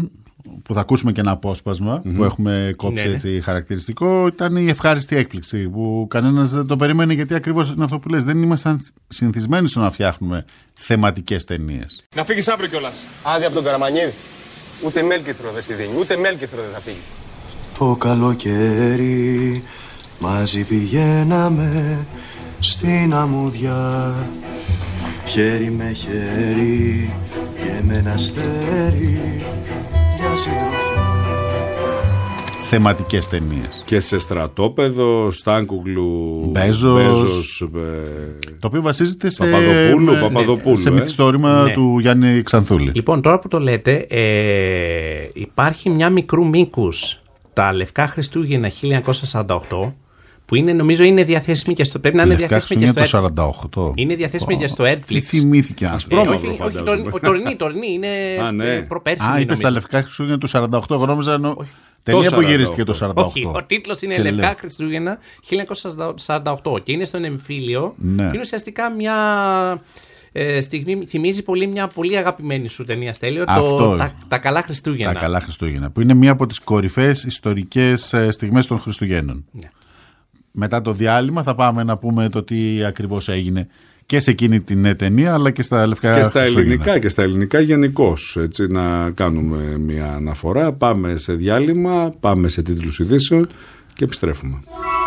[SPEAKER 6] που θα ακούσουμε και ένα απόσπασμα που έχουμε κόψει έτσι χαρακτηριστικό, ήταν η ευχάριστη έκπληξη που κανένας δεν το περίμενε, γιατί ακριβώς είναι αυτό που λες. Δεν ήμασταν συνηθισμένοι στο να φτιάχνουμε θεματικές ταινίες.
[SPEAKER 12] Να φύγεις αύριο κιόλας. Άδεια από τον Καραμανίδη. Ούτε μέλκυθρο δεν στη δίνει, ούτε μέλκυθρο δεν θα φύγει.
[SPEAKER 13] Το καλοκαίρι μαζί πηγαίναμε στην αμμούδια, χέρι με χέρι και με ένα αστέρι για συντροφιά.
[SPEAKER 6] Θεματικές ταινίες.
[SPEAKER 5] Και σε στρατόπεδο, Στάνκουγλου,
[SPEAKER 6] Μπέζος, το οποίο βασίζεται σε
[SPEAKER 5] Παπαδοπούλου,
[SPEAKER 6] σε μυθιστόρημα του Γιάννη Ξανθούλη.
[SPEAKER 7] Λοιπόν, τώρα που το λέτε, υπάρχει μια μικρού μήκους, τα Λευκά Χριστούγεννα 1948, που είναι, νομίζω είναι διαθέσιμη και στο. Πρέπει να είναι διαθέσιμη και στο.
[SPEAKER 6] Το 48.
[SPEAKER 7] Είναι διαθέσιμη και στο Netflix.
[SPEAKER 6] Τι θυμήθηκε,
[SPEAKER 7] όχι, τωρινή είναι προπέρσι.
[SPEAKER 6] Είπες τα Λευκά Χριστούγεννα του 48, εγώ νόμιζα. Ταινία που γυρίστηκε το 48.
[SPEAKER 7] Όχι, ο τίτλος είναι Λευκά Χριστούγεννα 1948 και είναι στον εμφύλιο.
[SPEAKER 6] Ναι.
[SPEAKER 7] Και είναι ουσιαστικά μια στιγμή, θυμίζει πολύ μια πολύ αγαπημένη σου ταινία, Στέλιο, τα Καλά Χριστούγεννα.
[SPEAKER 6] Τα Καλά Χριστούγεννα, που είναι μία από τις κορυφαίες ιστορικές στιγμές των Χριστουγέννων. Ναι. Μετά το διάλειμμα θα πάμε να πούμε το τι ακριβώς έγινε και σε εκείνη την ταινία, αλλά και στα Λευκά Χριστούγεννα.
[SPEAKER 5] Και στα ελληνικά γενικώς, έτσι, να κάνουμε μια αναφορά. Πάμε σε διάλειμμα, πάμε σε τίτλους ειδήσεων και επιστρέφουμε.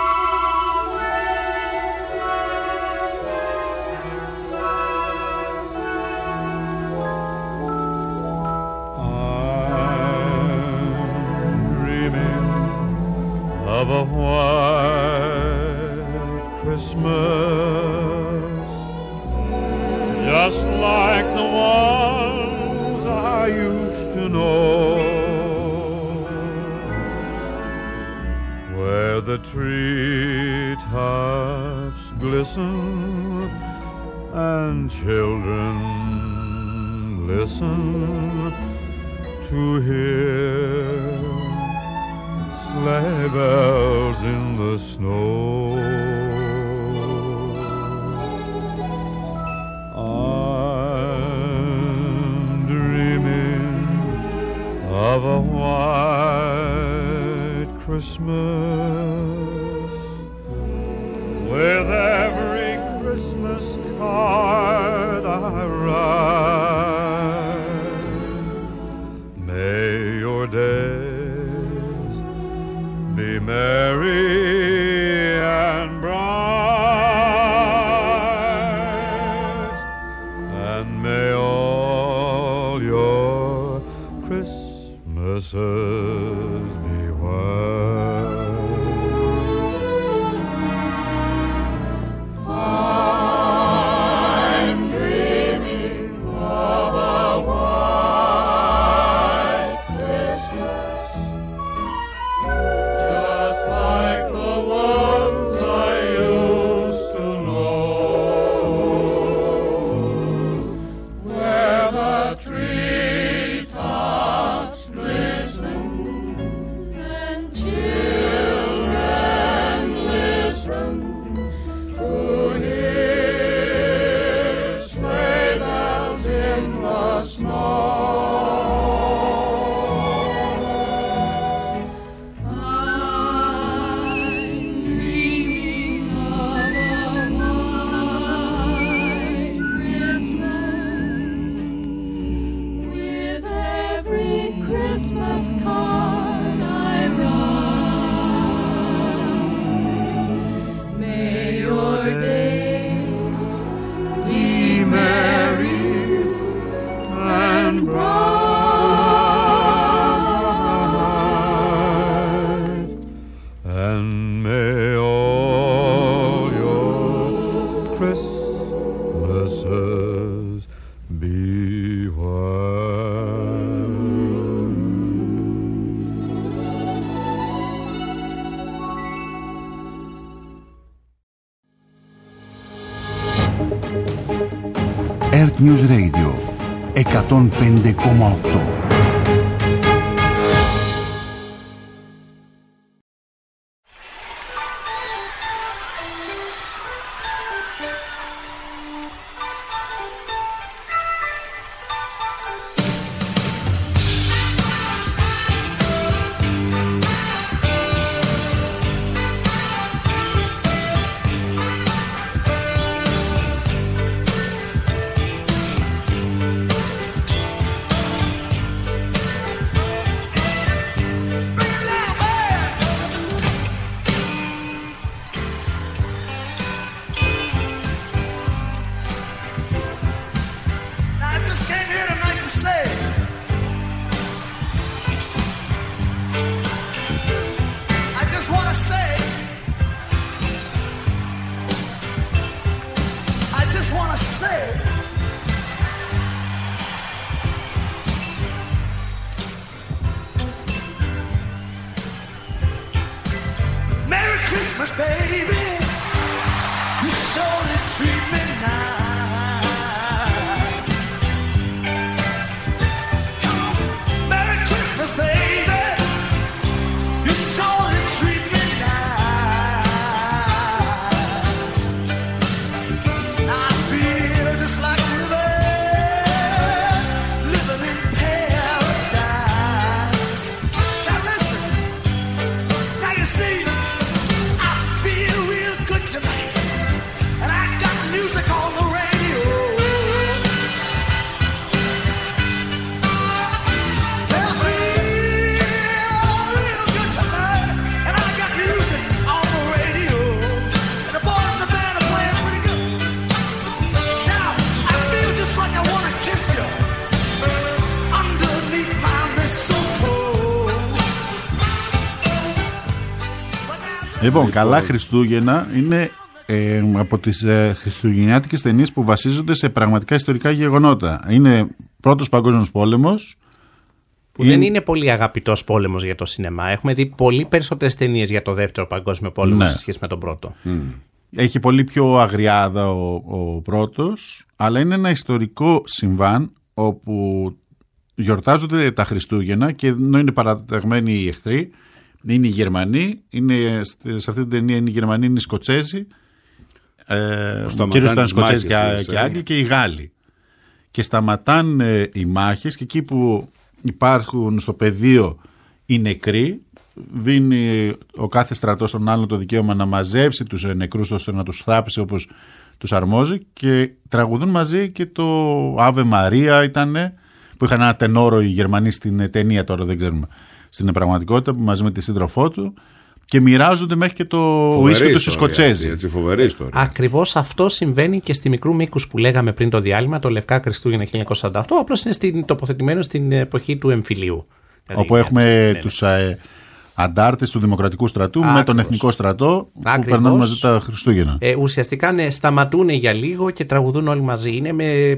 [SPEAKER 14] Just like the ones I used to know, where the treetops glisten and children listen to hear sleigh bells in the snow. Of a white Christmas, with every Christmas card I write, may your days be merry and bright, and may all your Christmases be white. I'm dreaming of a white Christmas, just like the ones I used to know, where the treetops glisten and children listen to hear sleigh bells in the snow. I'm dreaming of a white Christmas, with every Christmas card I write, may your days be merry and bright, and may all your Christmases be white.
[SPEAKER 15] Earth News Radio 105,8.
[SPEAKER 16] Christmas, baby. You surely treat me nice. Merry Christmas, baby. You surely treat me nice. I feel just like living in paradise. Now listen, now you see, I feel real good tonight, and I got music on the radio. I feel real good tonight, and I got music on the radio, and the boys in the band are playing pretty good. Now I feel just like I want to kiss you underneath my mistletoe.
[SPEAKER 6] Λοιπόν, καλά Χριστούγεννα είναι από τις χριστουγεννιάτικες ταινίες που βασίζονται σε πραγματικά ιστορικά γεγονότα. Είναι Πρώτος Παγκόσμιος Πόλεμος.
[SPEAKER 7] Που δεν είναι πολύ αγαπητός πόλεμος για το σινεμά. Έχουμε δει πολύ περισσότερες ταινίες για το Δεύτερο Παγκόσμιο Πόλεμο,
[SPEAKER 6] Ναι.
[SPEAKER 7] σε σχέση με τον Πρώτο.
[SPEAKER 6] Έχει πολύ πιο αγριάδα ο πρώτος, αλλά είναι ένα ιστορικό συμβάν όπου γιορτάζονται τα Χριστούγεννα και ενώ είναι παραταγμένοι οι εχθροί, είναι οι Γερμανοί, σε αυτή την ταινία είναι οι Γερμανοί, είναι οι Σκοτσέζοι, κυρίως ήταν Σκοτσέζοι και Άγγλοι και οι Γάλλοι. Και σταματάνε οι μάχες και εκεί που υπάρχουν στο πεδίο οι νεκροί, δίνει ο κάθε στρατός στον άλλον το δικαίωμα να μαζέψει τους νεκρούς ώστε να τους θάψει όπως τους αρμόζει και τραγουδούν μαζί και το Ave Maria ήτανε, που είχαν ένα τενόρο οι Γερμανοί στην ταινία, τώρα δεν ξέρουμε στην πραγματικότητα, που μαζί με τη σύντροφό του, και μοιράζονται μέχρι και το ουίσκι του στους Σκοτσέζοι.
[SPEAKER 5] Έτσι, φοβερή ιστορία.
[SPEAKER 7] Ακριβώς αυτό συμβαίνει και στη μικρού μήκους που λέγαμε πριν το διάλειμμα, το Λευκά Χριστούγεννα 1948, απλώς είναι τοποθετημένο στην εποχή του εμφυλίου. Δηλαδή,
[SPEAKER 6] όπου έχουμε τους αντάρτες του Δημοκρατικού Στρατού με τον Εθνικό Στρατό που περνάνε μαζί τα Χριστούγεννα.
[SPEAKER 7] Ουσιαστικά σταματούν για λίγο και τραγουδούν όλοι μαζί. Είναι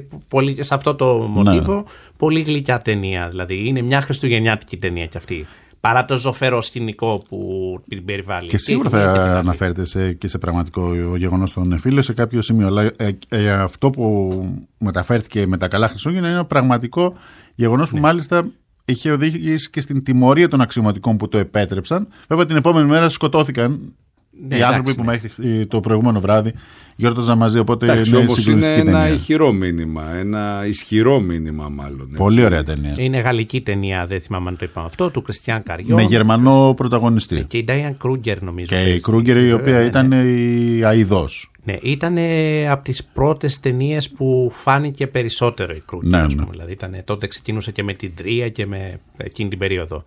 [SPEAKER 7] σε αυτό το μοτίβο πολύ γλυκιά ταινία. Δηλαδή είναι μια χριστουγεννιάτικη ταινία κι αυτή. Παρά το ζωφερό σκηνικό που την περιβάλλει.
[SPEAKER 6] Και σίγουρα θα αναφέρεται και σε πραγματικό γεγονός των εμφύλων σε κάποιο σημείο. Αλλά αυτό που μεταφέρθηκε με τα καλά Χριστούγεννα είναι ένα πραγματικό γεγονός που μάλιστα είχε οδηγήσει και στην τιμωρία των αξιωματικών που το επέτρεψαν. Βέβαια την επόμενη μέρα σκοτώθηκαν οι άνθρωποι που μέχρι το προηγούμενο βράδυ γιόρταζαν μαζί. Οπότε
[SPEAKER 5] είναι ένα ηχηρό μήνυμα, ένα ισχυρό μήνυμα μάλλον. Έτσι.
[SPEAKER 6] Πολύ ωραία ταινία.
[SPEAKER 7] Είναι γαλλική ταινία, δεν θυμάμαι αν το είπαμε αυτό, του Κριστιαν Καριό.
[SPEAKER 6] Με Γερμανό πρωταγωνιστή.
[SPEAKER 7] Και η Ντάιαν Κρούγκερ νομίζω.
[SPEAKER 6] Και η Κρούγκερ η οποία ήταν η αηδός.
[SPEAKER 7] Ναι, ήταν από τις πρώτες ταινίες που φάνηκε περισσότερο η Κρούγκερ. Δηλαδή τότε ξεκίνησε και με την Τρία και με εκείνη την περίοδο.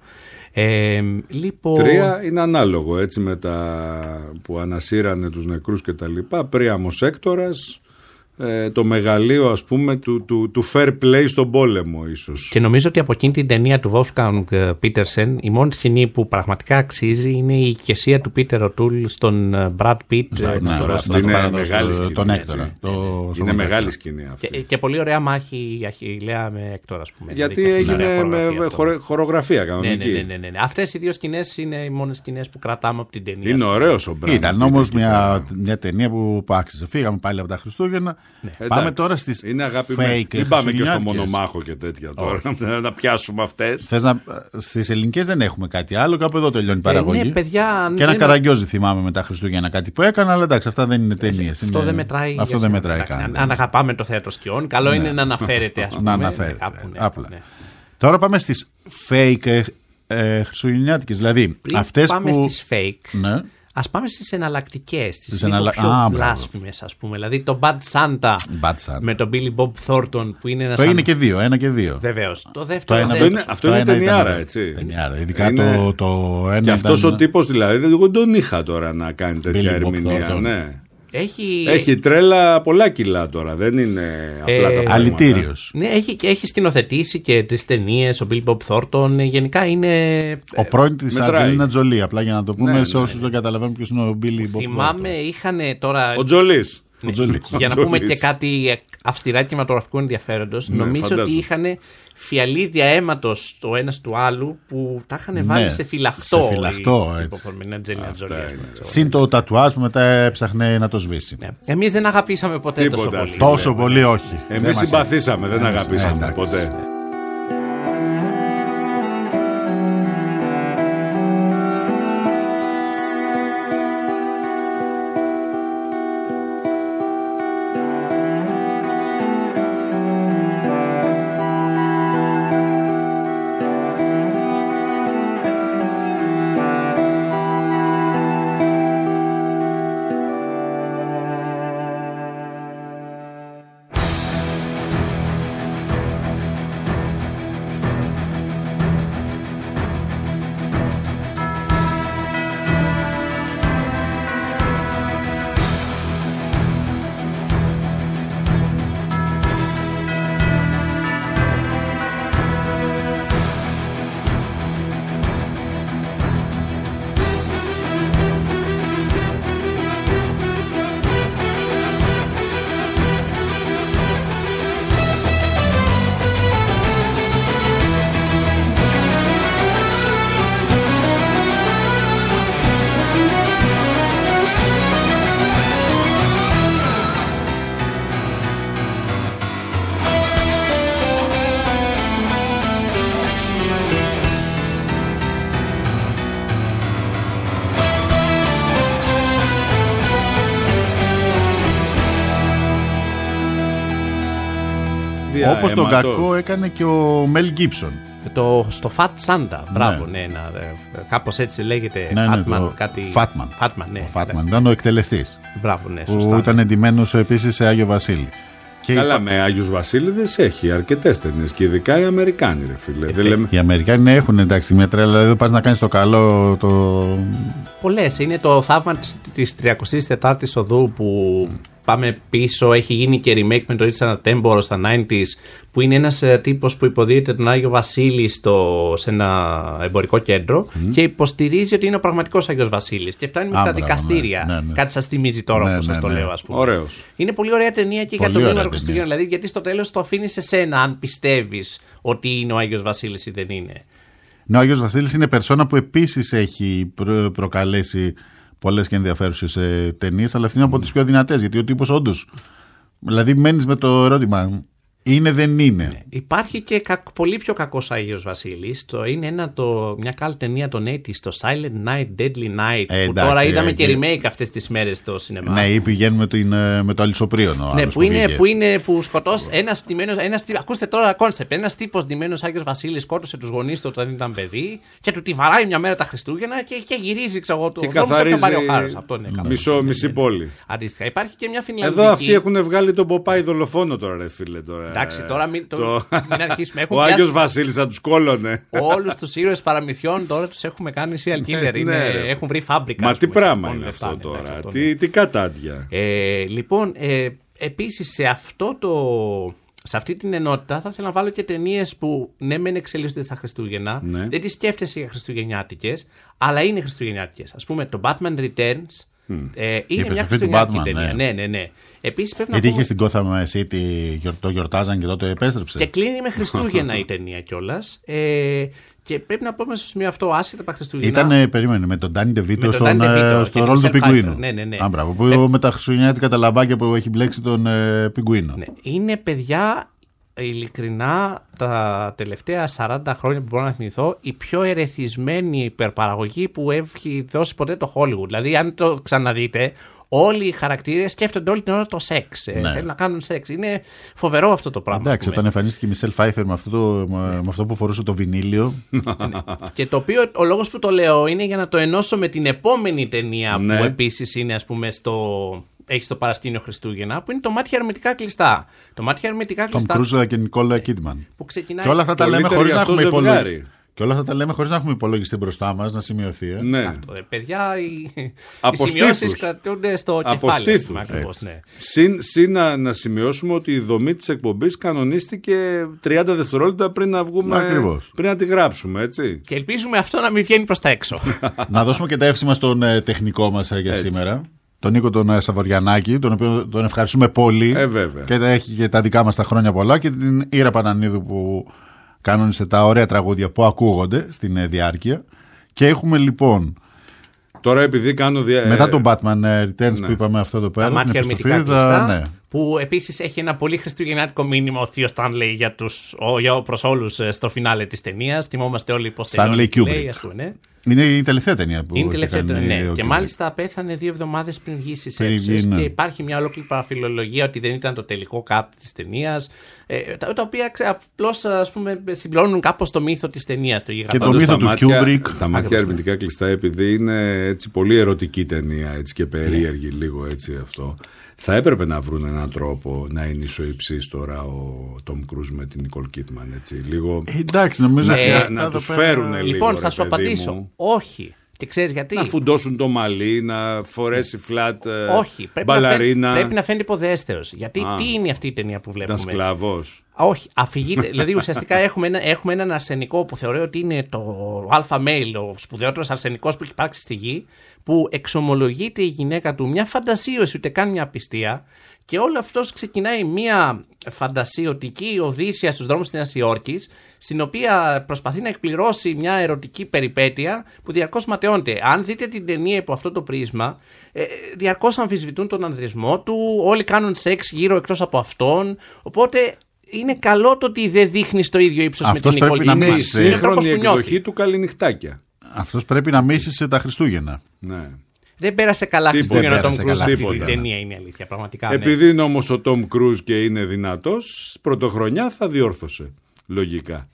[SPEAKER 7] Λοιπόν...
[SPEAKER 5] Τρία είναι ανάλογο έτσι με τα που ανασύρανε τους νεκρούς και τα λοιπά. Πρίαμος Έκτορας, το μεγαλείο ας πούμε του fair play στον πόλεμο ίσως.
[SPEAKER 7] Και νομίζω ότι από εκείνη την ταινία του Wolfgang Petersen η μόνη σκηνή που πραγματικά αξίζει είναι η ικεσία του Peter O'Toole στον Brad Pitt.
[SPEAKER 5] Είναι μεγάλη σκηνή. Είναι μεγάλη σκηνή αυτή.
[SPEAKER 7] Και πολύ ωραία μάχη η Αχιλλέα με Έκτορα, ας πούμε.
[SPEAKER 5] Γιατί έγινε με χορογραφία κανονική.
[SPEAKER 7] Ναι. Αυτές οι δύο σκηνές είναι οι μόνες σκηνές που κρατάμε από την ταινία.
[SPEAKER 5] Είναι ωραίος ο Brad.
[SPEAKER 6] Ήταν όμως μια ταινία που άξιζε. Φύγαμε πάλι από τα Χριστούγεννα.
[SPEAKER 5] Ναι.
[SPEAKER 6] Πάμε τώρα στις fake.
[SPEAKER 5] Μην πάμε και στο μονομάχο και τέτοια τώρα. Να πιάσουμε αυτές.
[SPEAKER 6] Στις ελληνικές δεν έχουμε κάτι άλλο. Κάπου εδώ τελειώνει η παραγωγή.
[SPEAKER 7] Ναι, παιδιά,
[SPEAKER 6] και ένα Καραγκιόζη θυμάμαι με τα Χριστούγεννα κάτι που έκανα. Αλλά εντάξει, αυτά δεν είναι ταινίες.
[SPEAKER 7] Αυτό δεν μετράει.
[SPEAKER 6] Αυτό δεν μετράει καν.
[SPEAKER 7] Αν αγαπάμε το θέατρο σκιών, καλό είναι να αναφέρεται. Ας πούμε,
[SPEAKER 6] να αναφέρεται. Απλά. Τώρα πάμε στις fake χριστουγεννιάτικες. Δηλαδή αυτές που.
[SPEAKER 7] Πάμε στις fake. Ας πάμε στις εναλλακτικές, στις πιο βλάσφημες ας πούμε. Δηλαδή το Bad Santa με τον Billy Bob Thornton που είναι ένας...
[SPEAKER 6] είναι και δύο, ένα και δύο.
[SPEAKER 7] Βεβαίως. Το δεύτερο...
[SPEAKER 5] Αυτό είναι ταινιάρα, έτσι.
[SPEAKER 6] Ταινιάρα, ειδικά το ένα.
[SPEAKER 5] Και αυτός ο τύπος δηλαδή, εγώ τον είχα τώρα να κάνει τέτοια ερμηνεία. Ναι. Έχει τρέλα πολλά κιλά τώρα, δεν είναι απλά τα πράγματα.
[SPEAKER 6] Αλητήριος.
[SPEAKER 7] Ναι, έχει σκηνοθετήσει και τις ταινίες, ο Bill Bob Thornton, γενικά είναι...
[SPEAKER 6] Ο πρώην της Ατζελίνα Τζολί, απλά για να το πούμε σε όσους δεν καταλαβαίνουν ποιος είναι ο Billy Bob Thornton.
[SPEAKER 7] Θυμάμαι, είχαν τώρα...
[SPEAKER 5] Ο Τζολής.
[SPEAKER 7] Για να πούμε και κάτι αυστηρά κινηματογραφικού ενδιαφέροντος, νομίζω ότι είχαν φιαλίδια αίματος το ένας του άλλου που τα είχαν βάλει σε φυλαχτό.
[SPEAKER 6] Σε φυλαχτό, συν το τατουάζ που μετά έψαχνε να το σβήσει.
[SPEAKER 7] Εμείς δεν αγαπήσαμε ποτέ τόσο πολύ.
[SPEAKER 6] Τόσο πολύ όχι.
[SPEAKER 5] Εμείς συμπαθήσαμε, δεν αγαπήσαμε ποτέ.
[SPEAKER 6] Όπως τον κακό έκανε και ο Μέλ Γκίψον.
[SPEAKER 7] Στο Fat Santa, μπράβο, ναι, κάπως έτσι λέγεται.
[SPEAKER 6] Fatman,
[SPEAKER 7] κάτι...
[SPEAKER 6] Fatman.
[SPEAKER 7] Ναι,
[SPEAKER 6] ο Fatman ήταν ο εκτελεστής.
[SPEAKER 7] Μπράβο, ναι,
[SPEAKER 6] σωστά. Που ήταν εντυμένος επίσης σε Άγιο Βασίλη.
[SPEAKER 5] Καλά, με Άγιους Βασίλειδες έχει αρκετές ταινίες και ειδικά οι Αμερικάνοι, ρε φίλε.
[SPEAKER 6] Οι Αμερικάνοι έχουν εντάξει μια τρέλα, δηλαδή πας να κάνεις το καλό.
[SPEAKER 7] Πολλές. Είναι το θαύμα της 34ης οδού που πάμε πίσω. Έχει γίνει και remake με το Richard Attenborough στα 90s, που είναι ένας τύπος που υποδίεται τον Άγιο Βασίλη σε ένα εμπορικό κέντρο και υποστηρίζει ότι είναι ο πραγματικός Άγιος Βασίλης. Και φτάνει με τα δικαστήρια. Ναι. Κάτι σας θυμίζει τώρα όπως σας το λέω, ας πούμε.
[SPEAKER 5] Ωραίος.
[SPEAKER 7] Είναι πολύ ωραία ταινία και για το μήνυμα Χριστούγεννα. Δηλαδή, γιατί στο τέλος το αφήνει σε σένα, αν πιστεύεις ότι είναι ο Άγιος Βασίλης ή δεν είναι.
[SPEAKER 6] Ναι, ο Άγιος Βασίλης είναι περσόνα που επίσης έχει προκαλέσει πολλές και ενδιαφέρουσες ταινίες, αλλά αυτή είναι από τις πιο δυνατές, γιατί ο τύπος όντως. Δηλαδή, μένεις με το ερώτημα. Είναι, δεν είναι.
[SPEAKER 7] Ναι. Υπάρχει και πολύ πιο κακός Άγιος Βασίλης. Είναι μια καλή ταινία των 80's, το Silent Night, Deadly Night. Που τώρα είδαμε και remake αυτές τις μέρες στο σινεμά.
[SPEAKER 6] Ναι, ή πηγαίνουμε με το αλυσοπρίωνο.
[SPEAKER 7] Ναι, που σκοτώσει ακούστε τώρα κόνσεπτ. Ένας τύπος ντυμένος Άγιος Βασίλης σκότωσε τους γονείς του όταν ήταν παιδί και του τη βαράει μια μέρα τα Χριστούγεννα και γυρίζει
[SPEAKER 5] και καθαρίζει μισή πόλη.
[SPEAKER 7] Αντίστοιχα, υπάρχει και μια φινλανδική.
[SPEAKER 5] Εδώ αυτοί έχουν βγάλει τον Ποπάη δολοφόνο τώρα, ρε φίλε.
[SPEAKER 7] Εντάξει, τώρα μην αρχίσουμε.
[SPEAKER 5] Ο Άγιος Βασίλης θα τους κόλλωνε.
[SPEAKER 7] Όλους τους ήρωες παραμυθιών τώρα τους έχουμε κάνει serial killer. Έχουν βρει φάμπρικα.
[SPEAKER 5] Μα τι πράγμα είναι αυτό τώρα. Τι κατάντια.
[SPEAKER 7] Λοιπόν, επίσης σε αυτή την ενότητα θα ήθελα να βάλω και ταινίες που ναι μεν εξελίσσονται στα Χριστούγεννα. Δεν τις σκέφτεσαι για χριστουγεννιάτικες, αλλά είναι χριστουγεννιάτικες. Ας πούμε το Batman Returns. Είναι μια χριστουγεννιάτικη ταινία. Ναι. Επίσης πρέπει
[SPEAKER 6] γιατί είχε στην Gotham City, το γιορτάζαν και τότε επέστρεψε.
[SPEAKER 7] Και κλείνει με Χριστούγεννα η ταινία κιόλας. Και πρέπει να πούμε στο σημείο αυτό, άσχετα από τα Χριστούγεννα.
[SPEAKER 6] Περίμενε, με τον Ντάνι Ντεβίτο στο ρόλο του Πιγκουίνου.
[SPEAKER 7] Ναι.
[SPEAKER 6] Μπράβο, που με τα χριστουγεννιάτικα τα λαμπάκια που έχει μπλέξει τον Πιγκουίνο.
[SPEAKER 7] Ναι. Είναι παιδιά. Ειλικρινά, τα τελευταία 40 χρόνια που μπορώ να θυμηθώ, η πιο ερεθισμένη υπερπαραγωγή που έχει δώσει ποτέ το Hollywood. Δηλαδή, αν το ξαναδείτε, όλοι οι χαρακτήρες σκέφτονται όλη την ώρα το σεξ. Θέλουν να κάνουν σεξ. Είναι φοβερό αυτό το πράγμα.
[SPEAKER 6] Εντάξει, όταν εμφανίστηκε η Μισελ Φάιφερ με αυτό που φορούσε το βινίλιο.
[SPEAKER 7] Και το οποίο ο λόγος που το λέω είναι για να το ενώσω με την επόμενη ταινία που επίσης είναι, ας πούμε, έχει στο παρασκήνιο Χριστούγεννα, που είναι το Μάτια Ερμητικά Κλειστά. Το Μάτια Ερμητικά Κλειστά.
[SPEAKER 6] Τον Κρούζα και Νικόλα Κίτμαν.
[SPEAKER 7] Και
[SPEAKER 6] όλα αυτά τα λέμε χωρίς να έχουμε υπολογιστή. Και όλα αυτά τα λέμε χωρίς να έχουμε υπολογιστή μπροστά μας να σημειωθεί.
[SPEAKER 5] Ναι.
[SPEAKER 7] Παιδιά, οι σημειώσεις κρατούνται στο κεφάλι.
[SPEAKER 5] Ναι. Συν να σημειώσουμε ότι η δομή της εκπομπής κανονίστηκε 30 δευτερόλεπτα πριν να βγούμε.
[SPEAKER 6] Ακριβώς.
[SPEAKER 5] Πριν να τη γράψουμε, έτσι.
[SPEAKER 7] Και ελπίζουμε αυτό να μην βγαίνει προς τα έξω.
[SPEAKER 6] Να δώσουμε και τα εύσημα στον τεχνικό μας για σήμερα. τον Νίκο τον Σαββοριανάκη, τον οποίο τον ευχαριστούμε πολύ.
[SPEAKER 5] Βέβαια.
[SPEAKER 6] Και έχει και τα δικά μας τα χρόνια πολλά. Και την Ήρα Πανανίδου που κανόνισε τα ωραία τραγούδια που ακούγονται στην διάρκεια. Και έχουμε λοιπόν.
[SPEAKER 5] Τώρα επειδή κάνω.
[SPEAKER 6] Μετά τον Batman Returns που είπαμε αυτό εδώ πέρα.
[SPEAKER 7] Τα μάτια ερμητικά κλειστά. Που επίσης έχει ένα πολύ χριστουγεννιάτικο μήνυμα ο θείος Stanley προς όλους στο φινάλε της ταινίας. Θυμόμαστε όλοι πώς
[SPEAKER 6] τελειώνει. Stanley Kubrick. Είναι η τελευταία ταινία που.
[SPEAKER 7] Είναι η τελευταία ταινία. Ναι. Και μάλιστα πέθανε 2 εβδομάδες πριν βγει στις αίθουσες. Και υπάρχει μια ολόκληρη παραφιλολογία ότι δεν ήταν το τελικό κάπ της ταινίας. Τα οποία απλώς συμπληρώνουν κάπως το μύθο της ταινίας.
[SPEAKER 6] Και το μύθο του Kubrick.
[SPEAKER 5] Τα μάτια ερμητικά κλειστά, επειδή είναι έτσι πολύ ερωτική ταινία έτσι, και περίεργη λίγο έτσι αυτό. Θα έπρεπε να βρουν έναν τρόπο να είναι ισοϊψής τώρα ο Tom Cruise με την Nicole Kidman. Έτσι, λίγο.
[SPEAKER 6] Εντάξει, νομίζω
[SPEAKER 5] να τους φέρουν λίγο.
[SPEAKER 7] Λοιπόν, θα σου απαντήσω. Όχι. Και ξέρεις γιατί.
[SPEAKER 5] Να φουντώσουν το μαλλί, να φορέσει φλατ
[SPEAKER 7] όχι,
[SPEAKER 5] μπαλαρίνα.
[SPEAKER 7] Πρέπει να φαίνεται υποδέστερος. Γιατί τι είναι αυτή η ταινία που βλέπουμε.
[SPEAKER 5] Ήταν σκλαβός.
[SPEAKER 7] Όχι, αφηγείται. Δηλαδή ουσιαστικά έχουμε έναν αρσενικό που θεωρεί ότι είναι το αλφα μέιλ, ο σπουδαιότερος αρσενικός που έχει υπάρξει στη γη, που εξομολογείται η γυναίκα του μια φαντασίωση, ούτε καν μια απιστία, και όλο αυτός ξεκινάει μια φαντασιωτική οδύσσια στους δρόμους της Νέας Υόρκης, στην οποία προσπαθεί να εκπληρώσει μια ερωτική περιπέτεια που διαρκώς ματαιώνεται. Αν δείτε την ταινία υπό αυτό το πρίσμα, διαρκώς αμφισβητούν τον ανδρισμό του, όλοι κάνουν σεξ γύρω εκτός από αυτόν, οπότε είναι καλό το ότι δεν δείχνει το ίδιο ύψος με την Νικόλ.
[SPEAKER 5] Είναι η σύγχρονη εκδοχή του Καληνυχτάκια.
[SPEAKER 6] Αυτός πρέπει να μίσησε τα Χριστούγεννα.
[SPEAKER 5] Ναι.
[SPEAKER 7] Δεν πέρασε καλά Χριστούγεννα ο Τόμ Κρούζ. Στην ταινία είναι η αλήθεια, πραγματικά.
[SPEAKER 5] Επειδή είναι όμως ο Τόμ Κρούζ και είναι δυνατός, πρωτοχρονιά θα διόρθωσε. Λογικά.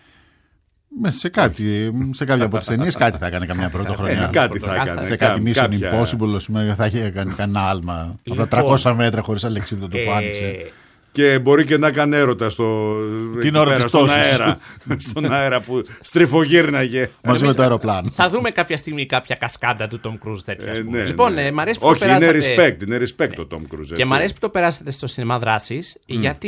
[SPEAKER 6] Σε κάποια από τις ταινίες κάτι θα έκανε καμιά πρωτοχρονιά.
[SPEAKER 5] Κάτι θα έκανε.
[SPEAKER 6] Σε κάτι Mission Impossible θα είχε κάνει κανένα άλμα. Από τα 300 μέτρα χωρίς αλεξίδωτο που άνοιξε.
[SPEAKER 5] Και μπορεί και να κάνει έρωτα στον αέρα. Στον αέρα που στριφογύρναγε.
[SPEAKER 6] Μαζί με το αεροπλάνο.
[SPEAKER 7] Θα δούμε κάποια στιγμή κάποια κασκάντα του Tom Cruise τέτοια.
[SPEAKER 5] Λοιπόν,
[SPEAKER 7] μ' αρέσει που το περάσατε.
[SPEAKER 5] Όχι, είναι respect το Tom Cruise.
[SPEAKER 7] Και μ' αρέσει που το περάσατε στο σινεμά δράσης.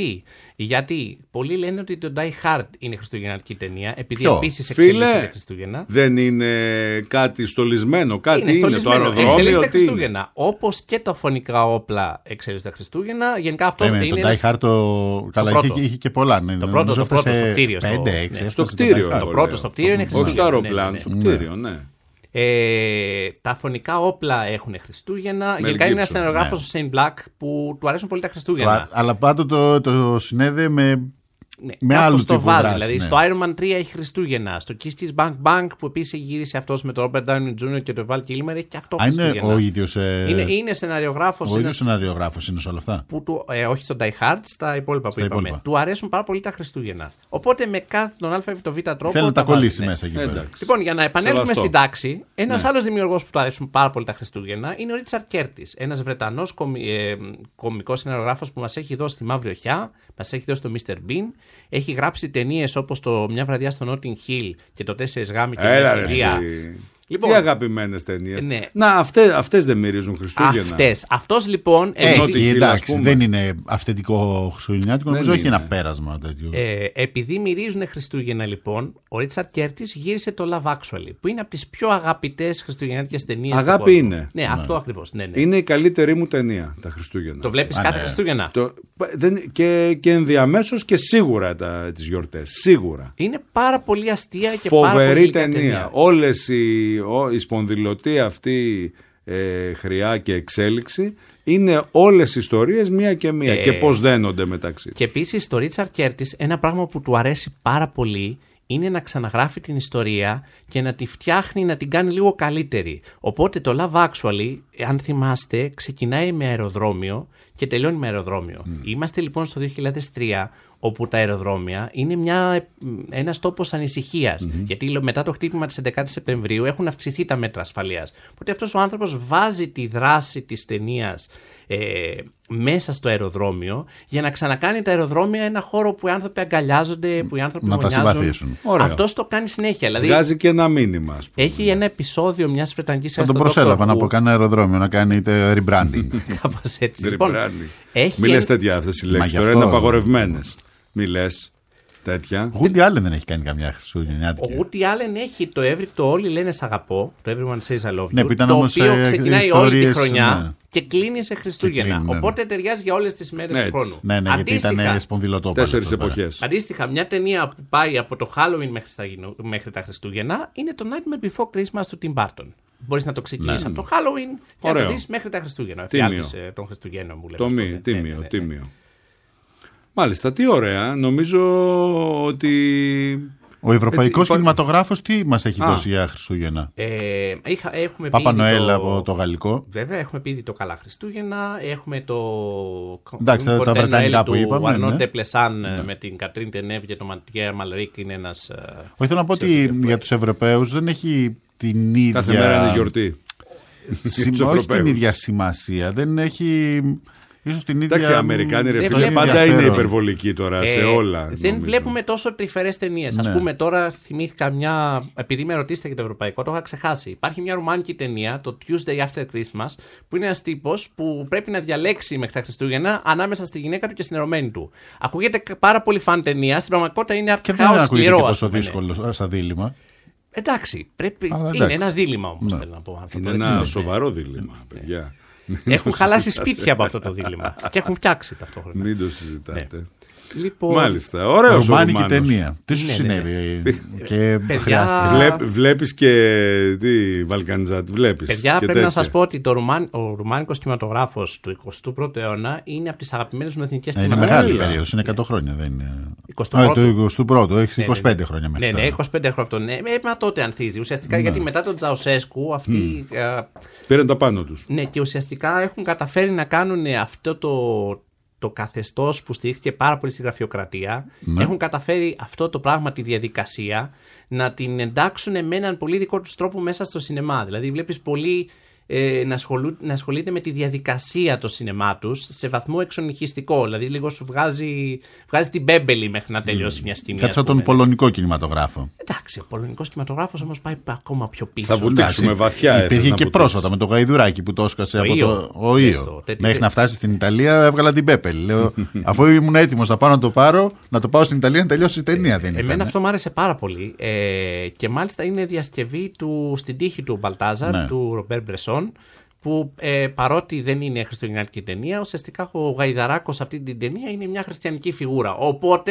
[SPEAKER 7] Γιατί πολλοί λένε ότι το Die Hard είναι χριστουγεννιάτικη ταινία, επειδή επίσης εξελίσσεται Χριστούγεννα.
[SPEAKER 5] Δεν είναι κάτι στολισμένο, κάτι είναι το αεροδρόμιο.
[SPEAKER 7] Εξελίσσεται Χριστούγεννα. Όπως και τα φωνικά όπλα εξελίσσεται Χριστούγεννα. Γενικά αυτό είναι.
[SPEAKER 6] Το Die Hard καλά, είχε και πολλά.
[SPEAKER 7] Το πρώτο στο κτίριο.
[SPEAKER 5] Στο κτίριο.
[SPEAKER 7] Το πρώτο στο κτίριο είναι Χριστούγεννα.
[SPEAKER 5] Όχι στο αεροπλάνο, στο κτίριο, ναι.
[SPEAKER 7] Τα φωνικά όπλα έχουν Χριστούγεννα. Γενικά είναι ένα σενεργάφος ο Shane Black που του αρέσουν πολύ τα Χριστούγεννα.
[SPEAKER 6] Αλλά πάντοτε το συνέδε με άλλους
[SPEAKER 7] το βάζει.
[SPEAKER 6] δράση,
[SPEAKER 7] δηλαδή στο Iron Man 3 έχει Χριστούγεννα. Στο Kiss Kiss Bang Bang που επίσης γύρισε αυτός με τον Robert Downey Jr. και τον Val Kilmer έχει και αυτό Χριστούγεννα.
[SPEAKER 6] Είναι ο ίδιος.
[SPEAKER 7] Είναι σεναριογράφος.
[SPEAKER 6] Ο ίδιος σεναριογράφος είναι σε όλα αυτά.
[SPEAKER 7] Όχι στο Die Hard, στα υπόλοιπα που είπαμε. Του αρέσουν πάρα πολύ τα Χριστούγεννα. Οπότε με κάθε τον Α ή τον Β τρόπο.
[SPEAKER 6] Θέλει να τα κολλήσει μέσα εκεί πέρα.
[SPEAKER 7] Λοιπόν, για να επανέλθουμε στην τάξη, ένας άλλος δημιουργός που του αρέσουν πάρα πολύ τα Χριστούγεννα είναι ο Ρίτσαρντ Κέρτις. Ένας Βρετανός κωμικός σεναριογράφος που μας έχει δώσει τη Μαύρη Οχιά, μας έχει δώσει το Mr. Bean. Έχει γράψει ταινίες όπως το Μια βραδιά στο Notting Hill και το 4 γάμοι και την Αγγλία.
[SPEAKER 5] Λοιπόν, τι αγαπημένες ταινίες.
[SPEAKER 7] Ναι.
[SPEAKER 5] Να, αυτές δεν μυρίζουν Χριστούγεννα.
[SPEAKER 7] Αυτός λοιπόν.
[SPEAKER 6] Εντάξει, δεν είναι αυθεντικό χριστουγεννιάτικο, νομίζω έχει ένα πέρασμα τέτοιο.
[SPEAKER 7] Επειδή μυρίζουν Χριστούγεννα, λοιπόν, ο Ρίτσαρντ Κέρτις γύρισε το Love Actually, που είναι από τις πιο αγαπητές χριστουγεννιάτικες ταινίες.
[SPEAKER 5] Αγάπη είναι.
[SPEAKER 7] Ναι, αυτό ακριβώς. Ναι.
[SPEAKER 5] Είναι η καλύτερη μου ταινία τα Χριστούγεννα.
[SPEAKER 7] Το βλέπεις κάθε Χριστούγεννα.
[SPEAKER 5] Και ενδιαμέσως και σίγουρα τις γιορτές. Σίγουρα.
[SPEAKER 7] Είναι πάρα πολύ αστεία και
[SPEAKER 5] φοβερή ταινία. Όλες η σπονδυλωτή αυτή χρειά και εξέλιξη είναι όλες οι ιστορίες μία και μία και πώς δένονται μεταξύ.
[SPEAKER 7] Και επίσης στο Ρίτσαρντ Κέρτις ένα πράγμα που του αρέσει πάρα πολύ είναι να ξαναγράφει την ιστορία και να τη φτιάχνει, να την κάνει λίγο καλύτερη. Οπότε το Love Actually, αν θυμάστε, ξεκινάει με αεροδρόμιο και τελειώνει με αεροδρόμιο. Είμαστε λοιπόν στο 2003, όπου τα αεροδρόμια είναι ένας τόπος ανησυχίας. Γιατί μετά το χτύπημα της 11 Σεπτεμβρίου έχουν αυξηθεί τα μέτρα ασφαλείας. Οπότε αυτός ο άνθρωπος βάζει τη δράση της ταινίας μέσα στο αεροδρόμιο για να ξανακάνει τα αεροδρόμια ένα χώρο που οι άνθρωποι αγκαλιάζονται, που οι άνθρωποι μονιάζουν.
[SPEAKER 6] Αυτός
[SPEAKER 7] το κάνει συνέχεια. Δηλαδή,
[SPEAKER 5] βγάζει και ένα μήνυμα, ας πούμε.
[SPEAKER 7] Έχει ένα επεισόδιο μιας βρετανικής
[SPEAKER 6] θα τον προσέλαβαν από κανένα αεροδρόμιο να κάνει rebranding.
[SPEAKER 7] Κάπως έτσι.
[SPEAKER 5] Λοιπόν, μη λες τέτοια αυτές οι λέξεις, τώρα είναι απαγορευμένες. Μη λες τέτοια.
[SPEAKER 6] Ο Woody Allen δεν έχει κάνει καμιά χριστουγεννιάτικη.
[SPEAKER 7] Ο Woody Allen έχει το εύρικτο Όλοι λένε σ' αγαπώ, το Everyone Says I Love You,
[SPEAKER 6] Ναι,
[SPEAKER 7] το οποίο ξεκινάει όλη τη χρονιά
[SPEAKER 6] ναι.
[SPEAKER 7] και κλείνει σε Χριστούγεννα.
[SPEAKER 6] Ναι.
[SPEAKER 7] Οπότε ταιριάζει για όλες τις μέρες του χρόνου.
[SPEAKER 6] Ναι, γιατί ήταν σπονδυλοτόπαλο.
[SPEAKER 5] 4 εποχές.
[SPEAKER 7] Αντίστοιχα, μια ταινία που πάει από το Halloween μέχρι τα Χριστούγεννα είναι το Nightmare Before Christmas του Tim Burton. Μπορείς να το ξεκινήσεις από το Halloween και να το δεις μέχρι τα Χριστούγεννα. Εφιάλτης των Χριστουγέννων που λέμε.
[SPEAKER 5] Τίμιο. Μάλιστα, τι ωραία. Νομίζω ότι...
[SPEAKER 6] Ο ευρωπαϊκός κινηματογράφος τι μας έχει δώσει για Χριστούγεννα?
[SPEAKER 7] Έχουμε
[SPEAKER 6] Πάπα Νοέλ από το γαλλικό.
[SPEAKER 7] Βέβαια, έχουμε πει το Καλά Χριστούγεννα. Έχουμε το.
[SPEAKER 6] Εντάξει, τα βρετανικά που είπαμε.
[SPEAKER 7] Ο Αρνό Ντεπλεσάν με την Κατρίν Τενέβ και τον Ματιέ Μαλρίκ είναι ένας.
[SPEAKER 6] Όχι, θέλω να πω ότι για τους Ευρωπαίους δεν έχει την ίδια.
[SPEAKER 5] Κάθε μέρα είναι γιορτή.
[SPEAKER 6] Όχι την ίδια σημασία. Δεν έχει. Ίσως την ίδια...
[SPEAKER 5] Εντάξει, οι Αμερικάνοι ρε φίλε πάντα είναι υπερβολικοί τώρα σε όλα.
[SPEAKER 7] Δεν νομίζω. Βλέπουμε τόσο τρυφερές ταινίες. Ας πούμε τώρα θυμήθηκα μια, επειδή με ρωτήσατε για το ευρωπαϊκό, το είχα ξεχάσει. Υπάρχει μια ρουμάνικη ταινία, το Tuesday After Christmas, που είναι ένας τύπος που πρέπει να διαλέξει μέχρι τα Χριστούγεννα ανάμεσα στη γυναίκα του και στην ερωμένη του. Ακούγεται πάρα πολύ φαν ταινία, στην πραγματικότητα είναι αρκετά σκληρό.
[SPEAKER 6] Και δεν ακούγεται τόσο δύσκολο σαν δίλημμα.
[SPEAKER 7] Εντάξει, είναι ένα δίλημμα όμως, θέλω να πω.
[SPEAKER 5] Είναι ένα σοβαρό δίλημμα, παιδιά.
[SPEAKER 7] Έχουν χαλάσει σπίτια από αυτό το δίλημμα και έχουν φτιάξει ταυτόχρονα.
[SPEAKER 5] Μην το συζητάτε.
[SPEAKER 7] Λοιπόν,
[SPEAKER 5] μάλιστα, ωραίος
[SPEAKER 6] ρουμάνικη ταινία. Τι σου συνέβη και χρειάστηκε.
[SPEAKER 5] Βλέπεις και τι Βαλκανιζάτ, βλέπεις.
[SPEAKER 7] Παιδιά, πρέπει να σας πω ότι ο ρουμάνικος κινηματογράφος του 21ου αιώνα είναι από τις αγαπημένες μου εθνικές κινηματογράφες.
[SPEAKER 6] Είναι μεγάλη περίοδος, είναι 100 χρόνια, δεν είναι. Το 21ο, έχει 25 χρόνια μέχρι.
[SPEAKER 7] Ναι, 25 χρόνια. Μα τότε ανθίζει. Ουσιαστικά γιατί μετά τον Τζαουσέσκου αυτοί.
[SPEAKER 5] Πήραν τα πάνω τους.
[SPEAKER 7] Ναι, και ουσιαστικά έχουν καταφέρει να κάνουν αυτό το καθεστώς που στηρίχθηκε πάρα πολύ στη γραφειοκρατία. Έχουν καταφέρει αυτό το πράγμα, τη διαδικασία, να την εντάξουν με έναν πολύ δικό τους τρόπο μέσα στο σινεμά. Δηλαδή βλέπεις πολύ να ασχολείται με τη διαδικασία το σινεμά τους σε βαθμό εξονυχιστικό. Δηλαδή λίγο σου βγάζει την μπέμπελη μέχρι να τελειώσει μια σκηνή.
[SPEAKER 6] Κάτσα τον πολωνικό κινηματογράφο.
[SPEAKER 7] Εντάξει, ο πολωνικός κινηματογράφος όμως πάει ακόμα πιο πίσω.
[SPEAKER 5] Θα βουτήξουμε βαθιά.
[SPEAKER 6] Υπήρχε και πρόσφατα με το Γαϊδουράκι που το έσκασε από το Ήο. Μέχρι να φτάσει στην Ιταλία έβγαλα την μπέμπελη. Λέω, αφού ήμουν έτοιμος να πάω να το πάρω, να το πάω στην Ιταλία να τελειώσει η ταινία.
[SPEAKER 7] Εμένα αυτό μου άρεσε πάρα πολύ. Και μάλιστα είναι διασκευή στην τύχη του Μπαλτάζαρ, του Ρομπέρ Μπρεσόν. Που παρότι δεν είναι χριστουγεννιάτικη ταινία, ουσιαστικά ο Γαϊδαράκος σε αυτή την ταινία είναι μια χριστιανική φιγούρα. Οπότε.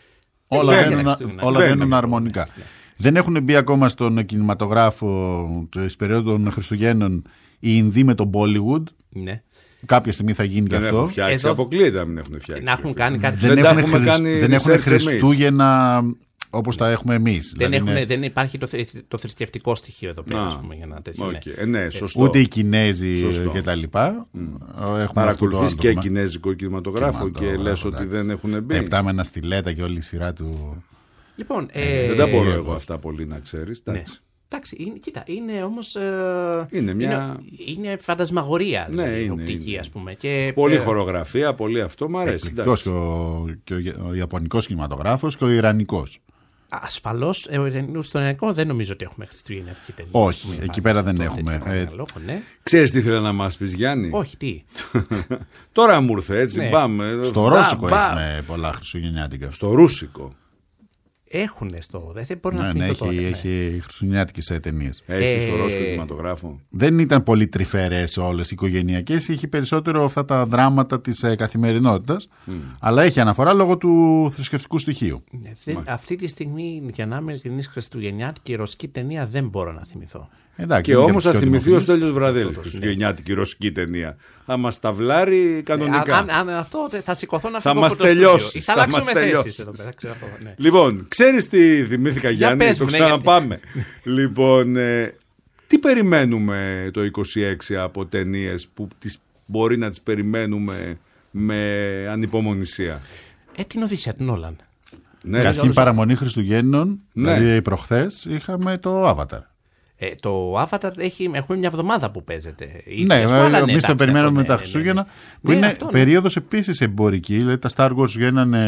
[SPEAKER 6] Όλα βγαίνουν αρμονικά. Ναι. Δεν έχουν μπει ακόμα στον κινηματογράφο της περίοδου των Χριστουγέννων οι Ινδοί με το Bollywood.
[SPEAKER 7] Ναι.
[SPEAKER 6] Κάποια στιγμή θα γίνει και αυτό.
[SPEAKER 5] Δεν έχουν φτιάξει. Αποκλείεται να μην έχουν φτιάξει.
[SPEAKER 7] Να έχουν κάνει κάτι.
[SPEAKER 6] Δεν έχουν Χριστούγεννα. Όπως τα έχουμε εμείς.
[SPEAKER 7] Δεν υπάρχει το θρησκευτικό στοιχείο εδώ πέρα, ας πούμε, για να τέτοιο.
[SPEAKER 5] Ναι, σωστό.
[SPEAKER 6] Ούτε οι Κινέζοι και τα λοιπά.
[SPEAKER 5] Παρακολουθείς και κινέζικο κινηματογράφο και λες ότι δεν έχουν μπει.
[SPEAKER 6] Επτάμενα στιλέτα και όλη η σειρά του.
[SPEAKER 7] Λοιπόν,
[SPEAKER 5] δεν τα μπορώ εγώ αυτά πολύ να ξέρεις.
[SPEAKER 7] Εντάξει, κοίτα, είναι όμως. Είναι φαντασμαγορία η οπτική, ας πούμε.
[SPEAKER 5] Πολύ χορογραφία, πολύ αυτό, μου αρέσει.
[SPEAKER 6] Και ο Ιαπωνικός κινηματογράφος και ο Ιρανικός.
[SPEAKER 7] Ασφαλώς, στον Ιρανικό δεν νομίζω ότι έχουμε χριστουγεννιάτικη ταινία.
[SPEAKER 6] Όχι, εκεί πέρα δεν έχουμε.
[SPEAKER 5] Ξέρεις τι ήθελα να μας πεις, Γιάννη?
[SPEAKER 7] Όχι, τι.
[SPEAKER 5] Τώρα μου ήρθε, έτσι, πάμε.
[SPEAKER 6] Στο Ρώσικο έχουμε πολλά χριστουγεννιάτικα.
[SPEAKER 5] Στο Ρούσικο.
[SPEAKER 7] Έχουνε δεν μπορεί να θυμηθώ τώρα.
[SPEAKER 6] Έχει χριστουγεννιάτικες ταινίες.
[SPEAKER 5] Έχει στο Ρώσικο κινηματογράφο.
[SPEAKER 6] Δεν ήταν πολύ τρυφερές όλες οι οικογενειακές. Είχε περισσότερο αυτά τα δράματα της καθημερινότητας. Αλλά έχει αναφορά λόγω του θρησκευτικού στοιχείου.
[SPEAKER 7] Αυτή τη στιγμή, για να είμαι ειλικρινής, χριστουγεννιάτικη ρωσική ταινία δεν μπορώ να θυμηθώ.
[SPEAKER 5] Εντάξει, και όμως θα θυμηθεί ο Στέλιος Βραδέλης χριστουγεννιάτικη ρωσική ταινία. Θα μας ταυλάρει κανονικά.
[SPEAKER 7] Αν αυτό θα σηκωθώ να φύγω.
[SPEAKER 5] Θα μας τελειώσει.
[SPEAKER 7] Θα αλλάξουμε θέσεις εδώ πέρα.
[SPEAKER 5] Λοιπόν, ξέρεις τι θυμήθηκα, Γιάννη? Το ξαναπάμε. Λοιπόν, τι περιμένουμε το 26 από ταινίες που μπορεί να τις περιμένουμε με ανυπομονησία?
[SPEAKER 7] Την Οδύσσεια, την Νόλαν.
[SPEAKER 6] Καταρχήν παραμονή Χριστουγέννων, δηλαδή προχθές είχαμε το Avatar.
[SPEAKER 7] Το Avatar έχουμε μια εβδομάδα που παίζεται.
[SPEAKER 6] Ναι, εμείς το περιμένουμε με τα Χριστούγεννα, που είναι περίοδος επίσης εμπορική. Δηλαδή τα Star Wars βγαίνανε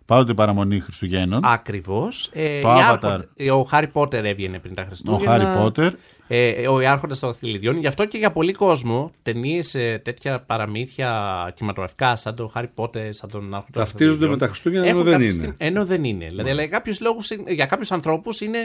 [SPEAKER 6] Πάντοτε παραμονή Χριστουγέννων.
[SPEAKER 7] Ακριβώς.
[SPEAKER 6] Το Avatar.
[SPEAKER 7] Ο Χάρι Πότερ έβγαινε πριν τα Χριστούγεννα.
[SPEAKER 6] Ο Χάρι Πότερ.
[SPEAKER 7] Ο Άρχοντας των Δαχτυλιδιών. Γι' αυτό και για πολύ κόσμο ταινίες, τέτοια παραμύθια κινηματογραφικά σαν το Χάρι Πότερ, σαν τον Άρχοντα.
[SPEAKER 5] Ταυτίζονται με τα Χριστούγεννα ενώ δεν είναι.
[SPEAKER 7] Ενώ δεν είναι. Δηλαδή για κάποιους ανθρώπους είναι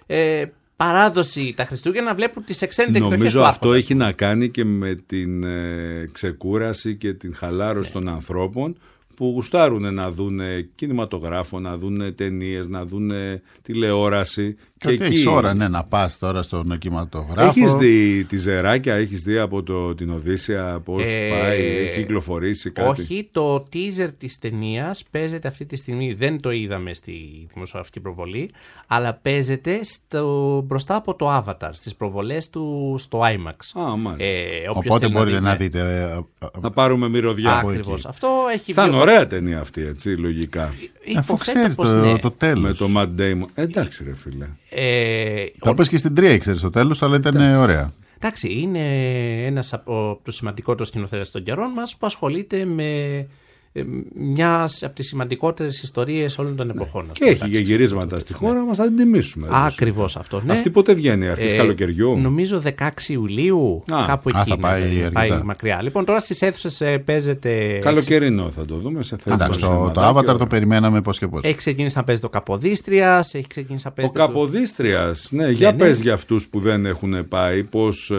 [SPEAKER 7] παράδοση τα Χριστούγεννα να βλέπουν τις εξένυτες εκδοχές του
[SPEAKER 5] Νομίζω
[SPEAKER 7] Άρχοντα.
[SPEAKER 5] αυτό έχει να κάνει και με την ξεκούραση και την χαλάρωση των ανθρώπων που γουστάρουν να δουν κινηματογράφο, να δουν ταινίες, να δουν τηλεόραση.
[SPEAKER 6] Και έχεις ώρα να πας τώρα στον κινηματογράφο.
[SPEAKER 5] Έχεις δει τη Ζεράκια, έχεις δει από την Οδύσσια πώς πάει, έχει κυκλοφορήσει κάτι?
[SPEAKER 7] Όχι, το teaser της ταινίας παίζεται αυτή τη στιγμή, δεν το είδαμε στη δημοσιογραφική προβολή, αλλά παίζεται μπροστά από το Avatar, στις προβολές του στο IMAX.
[SPEAKER 6] Οπότε μπορείτε να δείτε.
[SPEAKER 5] Να πάρουμε μυρωδιά.
[SPEAKER 7] Ακριβώς. Αυτό έχει
[SPEAKER 5] θα είναι ωραία ταινία αυτή, έτσι, λογικά.
[SPEAKER 6] Αφού ξέρεις το τέλος.
[SPEAKER 5] Με το Matt Damon. Εντάξει ρε φίλε.
[SPEAKER 6] Θα πες και στην 3 ξέρεις το τέλος, αλλά ήταν ωραία.
[SPEAKER 7] Εντάξει, είναι ένας από τους σημαντικότερους σκηνοθέτες των καιρών μας που ασχολείται με μια από τις σημαντικότερες ιστορίες όλων των εποχών.
[SPEAKER 5] Και έχει και γυρίσματα στη χώρα μας, θα την τιμήσουμε.
[SPEAKER 7] Ακριβώς αυτό. Ναι.
[SPEAKER 5] Αυτή πότε βγαίνει, αρχές καλοκαιριού?
[SPEAKER 7] Νομίζω 16 Ιουλίου, κάπου εκεί.
[SPEAKER 6] Θα πάει
[SPEAKER 7] μακριά. Λοιπόν, τώρα στις αίθουσες παίζεται.
[SPEAKER 5] Καλοκαιρινό θα το δούμε.
[SPEAKER 6] Το Avatar το περιμέναμε πώς και πώς.
[SPEAKER 7] Έχει ξεκινήσει να παίζει το Καποδίστριας, έχει ξεκινήσει να παίζει.
[SPEAKER 5] Ο Καποδίστριας, ναι, για πες για αυτούς που δεν έχουν πάει, πώς.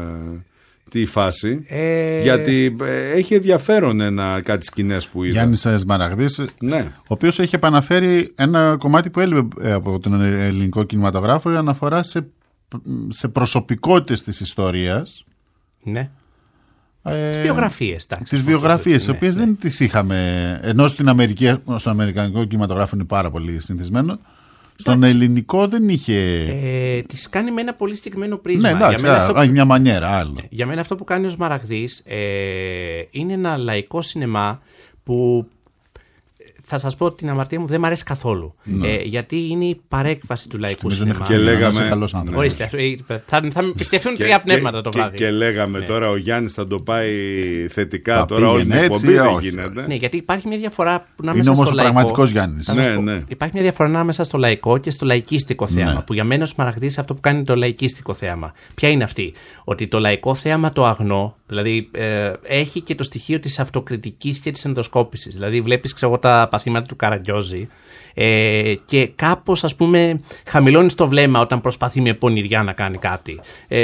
[SPEAKER 5] Τη φάση, γιατί έχει ενδιαφέρον κάτι σκηνές που είδα.
[SPEAKER 6] Γιάννης Σμαραγδής,
[SPEAKER 5] ναι.
[SPEAKER 6] Ο οποίος έχει επαναφέρει ένα κομμάτι που έλειπε από τον ελληνικό κινηματογράφο, η αναφορά σε προσωπικότητες της ιστορίας.
[SPEAKER 7] Ναι. Τις βιογραφίες.
[SPEAKER 6] Τις βιογραφίες, τις οποίες δεν τις είχαμε, ενώ στην Αμερική, στον αμερικανικό κινηματογράφο είναι πάρα πολύ συνηθισμένο. Στον ελληνικό δεν είχε.
[SPEAKER 7] Τις κάνει με ένα πολύ συγκεκριμένο πρίσμα.
[SPEAKER 6] Ναι, εντάξει, έχει μια μανιέρα άλλο.
[SPEAKER 7] Για μένα αυτό που κάνει ο Σμαραγδής είναι ένα λαϊκό σινεμά που θα σας πω την αμαρτία μου δεν μου αρέσει καθόλου. Γιατί είναι η παρέκβαση του λαϊκού σινεμά.
[SPEAKER 5] Και λέγαμε.
[SPEAKER 7] Ορίστε, θα με πιστευτούν τρία πνεύματα το βράδυ.
[SPEAKER 5] Και λέγαμε τώρα ο Γιάννης θα το πάει θετικά. Τώρα όλη την εκπομπή δεν γίνεται.
[SPEAKER 7] Ναι, γιατί υπάρχει μια διαφορά που
[SPEAKER 6] είναι όμως ο πραγματικός Γιάννης.
[SPEAKER 7] Υπάρχει μια διαφορά ανάμεσα στο λαϊκό και στο λαϊκίστικο θέαμα. Που για μένα ο Σμαραγδής αυτό που κάνει το λαϊκίστικο θέαμα. Ποια είναι αυτή? Ότι το λαϊκό θέαμα το αγνό, δηλαδή έχει και το στοιχείο της αυτοκριτικής και της ενδοσκόπησης. Δηλαδή βλέπεις τα παθήματα του Καραγκιόζη και κάπως ας πούμε χαμηλώνει το βλέμμα όταν προσπαθεί με πονηριά να κάνει κάτι.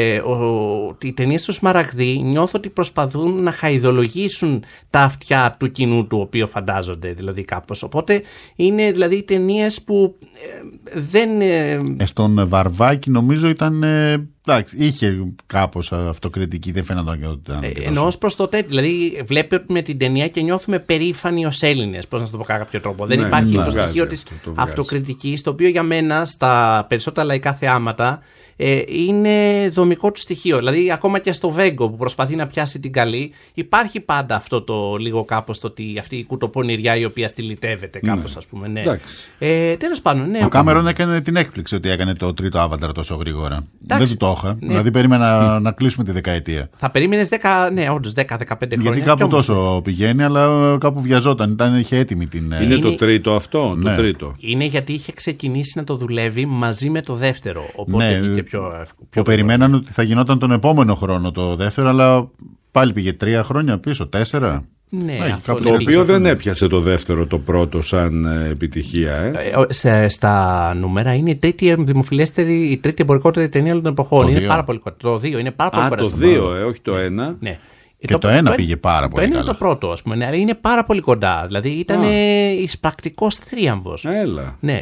[SPEAKER 7] Οι ταινίες του Σμαραγδί νιώθω ότι προσπαθούν να χαϊδολογήσουν τα αυτιά του κοινού του οποίο φαντάζονται δηλαδή κάπως. Οπότε είναι δηλαδή ταινίες που δεν...
[SPEAKER 6] Στον Βαρβάκη νομίζω ήταν... Εντάξει, είχε κάπως αυτοκριτική, δεν φαίνονταν και ότι
[SPEAKER 7] εννοώ προς το τέτοιο. Δηλαδή, βλέπει με την ταινία και νιώθουμε περήφανοι ως Έλληνες. Πώς να το πω κάποιο τρόπο. Δεν υπάρχει το στοιχείο της αυτοκριτικής, το οποίο για μένα στα περισσότερα λαϊκά θεάματα είναι δομικό του στοιχείο. Δηλαδή, ακόμα και στο Βέγκο που προσπαθεί να πιάσει την καλή, υπάρχει πάντα αυτό το λίγο κάπως το ότι αυτή η κουτοπονηριά η οποία στυλιτεύεται κάπως, ας πούμε. Ναι. Τέλος πάντων, ναι.
[SPEAKER 6] Ο Κάμερον έκανε την έκπληξη ότι έκανε το τρίτο Avatar τόσο γρήγορα. Δεν το είχα. Ναι. Δηλαδή, περίμενα να κλείσουμε τη δεκαετία.
[SPEAKER 7] Θα περίμενες 10-15 χρόνια.
[SPEAKER 6] Γιατί κάπου τόσο πηγαίνει, αλλά κάπου βιαζόταν. Είχε έτοιμη την.
[SPEAKER 5] Είναι το τρίτο αυτό.
[SPEAKER 6] Ναι.
[SPEAKER 5] Το τρίτο.
[SPEAKER 7] Είναι γιατί είχε ξεκινήσει να το δουλεύει μαζί με το δεύτερο. Οπότε είχε πιο
[SPEAKER 6] περιμέναν ότι θα γινόταν τον επόμενο χρόνο το δεύτερο, αλλά πάλι πήγε 3 χρόνια πίσω, 4.
[SPEAKER 7] Ναι,
[SPEAKER 5] το οποίο δεν έπιασε το δεύτερο το πρώτο σαν επιτυχία.
[SPEAKER 7] Στα νούμερα είναι η τρίτη δημοφιλέστερη, η τρίτη εμπορικότερη ταινία όλων των εποχών. Είναι πάρα πολύ κοντά. Το 2 είναι πάρα πολύ κοντά.
[SPEAKER 5] Το 2, όχι το 1.
[SPEAKER 7] Ναι.
[SPEAKER 6] Και το 1 πήγε πάρα πολύ καλά.
[SPEAKER 7] Το 1 είναι το πρώτο, ας πούμε, αλλά είναι πάρα πολύ κοντά. Δηλαδή ήταν εισπρακτικός θρίαμβος.
[SPEAKER 5] Έλα.
[SPEAKER 7] Ναι.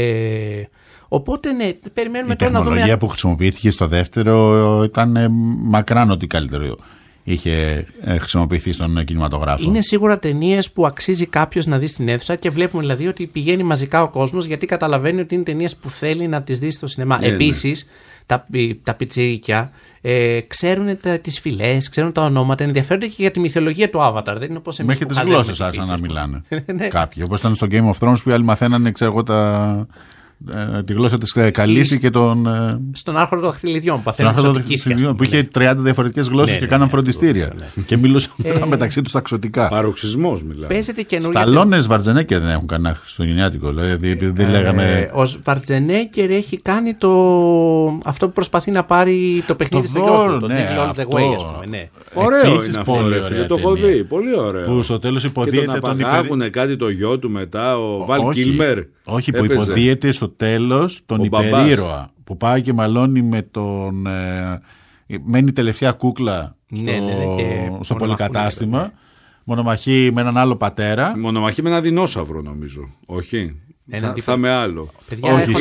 [SPEAKER 7] Οπότε, ναι, περιμένουμε
[SPEAKER 6] τώρα να δούμε. Η τεχνολογία που χρησιμοποιήθηκε στο δεύτερο ήταν μακράν ότι καλύτερο είχε χρησιμοποιηθεί στον κινηματογράφο.
[SPEAKER 7] Είναι σίγουρα ταινίες που αξίζει κάποιος να δει στην αίθουσα και βλέπουμε δηλαδή ότι πηγαίνει μαζικά ο κόσμος γιατί καταλαβαίνει ότι είναι ταινίες που θέλει να τις δει στο σινεμά. Επίσης, τα πιτσιρίκια ξέρουν τις φυλές, ξέρουν τα ονόματα, ενδιαφέρονται και για τη μυθολογία του Avatar. Δεν είναι όπως εμείς
[SPEAKER 6] μέχρι τις γλώσσες άρχισαν να μιλάνε. Κάποιοι. Όπως ήταν στο Game of Thrones που οι άλλοι μαθαίνανε, ξέρω εγώ, Τη γλώσσα της Καλύση και τον.
[SPEAKER 7] Στον άρχονο των δαχτυλιδιών που παθαίνουν
[SPEAKER 6] που είχε 30 διαφορετικές γλώσσες και κάναν φροντιστήρια. Και μιλούσαν μεταξύ τους τα ξωτικά.
[SPEAKER 5] Παροξισμός μιλάμε.
[SPEAKER 7] Παίζεται καινούργια.
[SPEAKER 6] Σταλόνες Βαρτζενέκερ δεν έχουν κανένα χριστουγεννιάτικο. Δηλαδή, επειδή λέγαμε.
[SPEAKER 7] Ο Βαρτζενέκερ έχει κάνει αυτό που προσπαθεί να πάρει το παιχνίδι στο γιο του. Το Jingle All the Way, ας πούμε. Ναι.
[SPEAKER 5] Ωραίο είναι αυτό. Το έχω δει. Πολύ ωραίο.
[SPEAKER 6] Που στο τέλος υποδίεται τον
[SPEAKER 5] υπερήρωα. Κάτι το γιο του μετά, ο Βαλ Κίλμερ.
[SPEAKER 6] Όχι, που υποδίεται στο τέλος τον υπερήρωα. Που πάει και μαλώνει με τον. Μένει τελευταία κούκλα στο πολυκατάστημα. Μονομαχεί με έναν άλλο πατέρα.
[SPEAKER 5] Μονομαχεί με έναν δεινόσαυρο, νομίζω. Όχι. Θα με άλλο.
[SPEAKER 6] Όχι,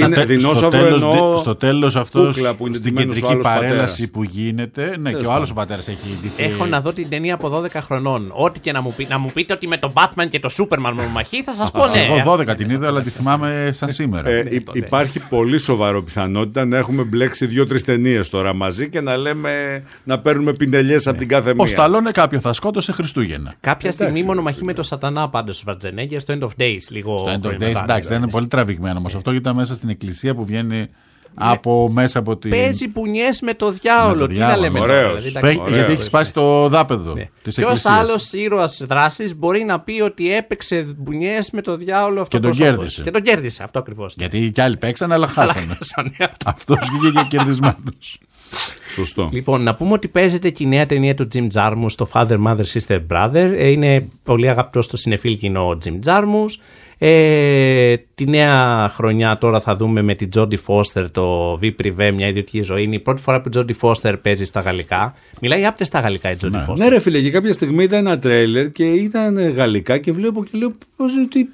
[SPEAKER 6] στο τέλος αυτό στην κεντρική παρέλαση που γίνεται. Ναι, και ο άλλος ο πατέρας έχει ντυθεί.
[SPEAKER 7] Έχω να δω την ταινία από 12 χρονών. Ό,τι και να μου πείτε ότι με τον Batman και το Superman μονομαχεί, θα σας πω ναι.
[SPEAKER 6] Εγώ 12 την είδα, αλλά τη θυμάμαι σαν σήμερα.
[SPEAKER 5] Υπάρχει πολύ σοβαρό πιθανότητα να έχουμε μπλέξει 2-3 ταινίες τώρα μαζί και να παίρνουμε πιντελιές από την κάθε μία.
[SPEAKER 6] Ο Σταλόνε κάποιον θα σκότωσε Χριστούγεννα.
[SPEAKER 7] Κάποια στιγμή μονομαχεί με τον Σατανά πάντως ο Βαρτζενέγκερ στο End of Days.
[SPEAKER 6] Στο End of Days, εντάξει, είναι πολύ τραβηγμένο όμως. Αυτό ήταν μέσα στην εκκλησία που βγαίνει μέσα από την.
[SPEAKER 7] Παίζει πουνιές με το διάολο. Τι να λέμε τώρα.
[SPEAKER 6] Γιατί έχει σπάσει το δάπεδο της εκκλησίας.
[SPEAKER 7] Ποιος άλλος ήρωας δράσης μπορεί να πει ότι έπαιξε πουνιές με το διάολο αυτό.
[SPEAKER 6] Και τον κέρδισε.
[SPEAKER 7] Και τον κέρδισε, αυτό ακριβώς.
[SPEAKER 6] Γιατί κι άλλοι παίξαν, αλλά χάσανε. Αυτός βγήκε και κερδισμένος.
[SPEAKER 5] Σωστό.
[SPEAKER 7] Λοιπόν, να πούμε ότι παίζεται και η νέα ταινία του Jim Jarmusch, το Father, Mother, Sister, Brother. Είναι πολύ αγαπητό στο συνεφίλ κοινό ο Jim Jarmusch. Τη νέα χρονιά τώρα θα δούμε με την Jodie Foster το V Privé, μια ιδιωτική ζωή. Είναι η πρώτη φορά που η Jodie Foster παίζει στα γαλλικά. Μιλάει άπτε στα γαλλικά η Jodie Foster.
[SPEAKER 5] Ναι, ρε φίλε, και κάποια στιγμή ήταν ένα τρέιλερ και ήταν γαλλικά και βλέπω και λέω πώς.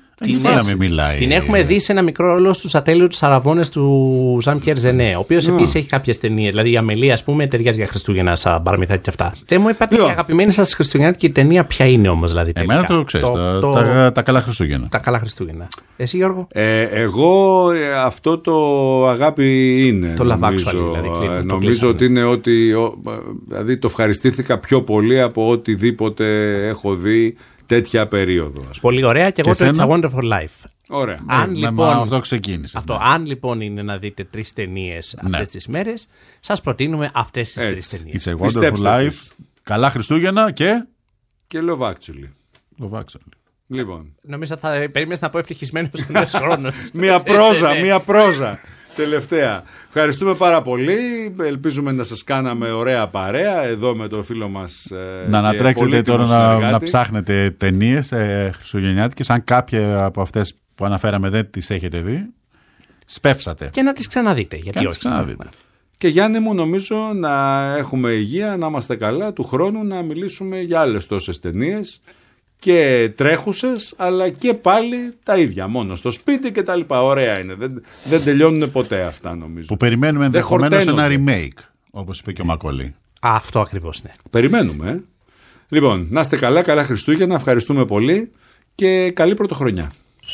[SPEAKER 7] Την έχουμε δει σε ένα μικρό ρόλο στους ατέλειους Αραβώνες του Ζαν Πιέρ Ζενέ, ο οποίος επίσης έχει κάποιες ταινίες. Δηλαδή η Αμελία, ας πούμε, ταιριάζει για Χριστούγεννα, σαν παραμυθάκι και αυτά. Δεν μου είπατε η αγαπημένη σας χριστουγεννιάτικη ταινία ποια είναι όμως, δηλαδή.
[SPEAKER 6] Εμένα το ξέρεις. Τα καλά Χριστούγεννα.
[SPEAKER 7] Τα καλά Χριστούγεννα. Εσύ, Γιώργο.
[SPEAKER 5] Εγώ αυτό το αγάπη είναι.
[SPEAKER 7] Το λαβάξουαλι, δηλαδή.
[SPEAKER 5] Νομίζω ότι είναι ότι. Δηλαδή το ευχαριστήθηκα πιο πολύ από οτιδήποτε έχω δει. Τέτοια περίοδο.
[SPEAKER 7] Πολύ ωραία και εγώ το It's a Wonderful Life.
[SPEAKER 5] Ωραία.
[SPEAKER 6] Αυτό ξεκίνησε.
[SPEAKER 7] Αν λοιπόν είναι να δείτε 3 ταινίες αυτές τις μέρες, σας προτείνουμε αυτές τις 3 ταινίες.
[SPEAKER 6] It's a Wonderful Life, Καλά Χριστούγεννα και
[SPEAKER 5] Love Actually. Λοιπόν.
[SPEAKER 7] Νομίζω θα περίμενες να πω ευτυχισμένος νέος χρόνος.
[SPEAKER 5] Μία πρόζα. Τελευταία. Ευχαριστούμε πάρα πολύ. Ελπίζουμε να σας κάναμε ωραία παρέα εδώ με τον φίλο μας.
[SPEAKER 6] Να ανατρέξετε τώρα να ψάχνετε ταινίες χριστουγεννιάτικες. Αν κάποια από αυτές που αναφέραμε δεν τις έχετε δει, σπεύσατε.
[SPEAKER 7] Και να τις ξαναδείτε. Γιατί όχι.
[SPEAKER 5] Και Γιάννη μου, νομίζω να έχουμε υγεία, να είμαστε καλά του χρόνου να μιλήσουμε για άλλες τόσες ταινίες. Και τρέχουσες, αλλά και πάλι τα ίδια. Μόνο στο σπίτι και τα λοιπά. Ωραία είναι. Δεν τελειώνουν ποτέ αυτά, νομίζω.
[SPEAKER 6] Που περιμένουμε ενδεχομένως ένα remake, όπως είπε και ο Μακολή.
[SPEAKER 7] Αυτό ακριβώς, ναι.
[SPEAKER 5] Περιμένουμε. Λοιπόν, να είστε καλά, καλά Χριστούγεννα. Ευχαριστούμε πολύ και καλή πρωτοχρονιά.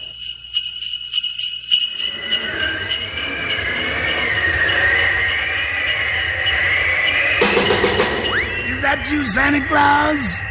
[SPEAKER 16] Is that you, Santa Claus?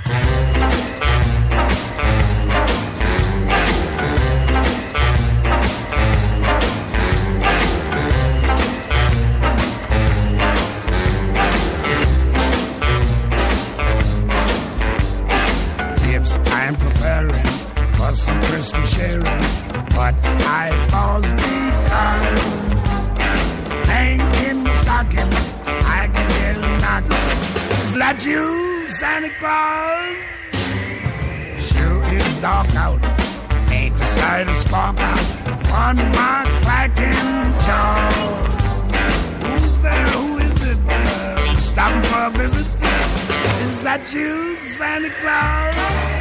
[SPEAKER 16] I'm preparing for some Christmas sharing, but I pause because hanging the stocking, I can hear them knocking. Is that you, Santa Claus? Sure is dark out, ain't the slightest spark out on my clacking jaw. Who's there? Who is it? Stopping for a visit? Is that you, Santa Claus?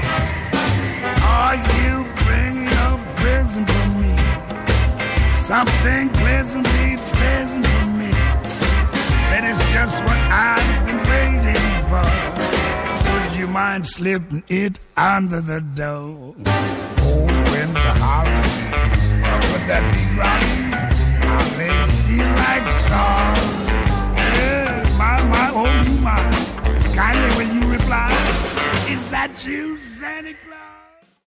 [SPEAKER 16] Are you bringing a present for me? Something pleasantly pleasant for me. That is just what I've been waiting for. Would you mind slipping it under the door? Cold winds are howling. Could that be rocking? My legs feel like straw. Yeah, my, oh my. Kindly will you reply? Is that you, Santa Claus?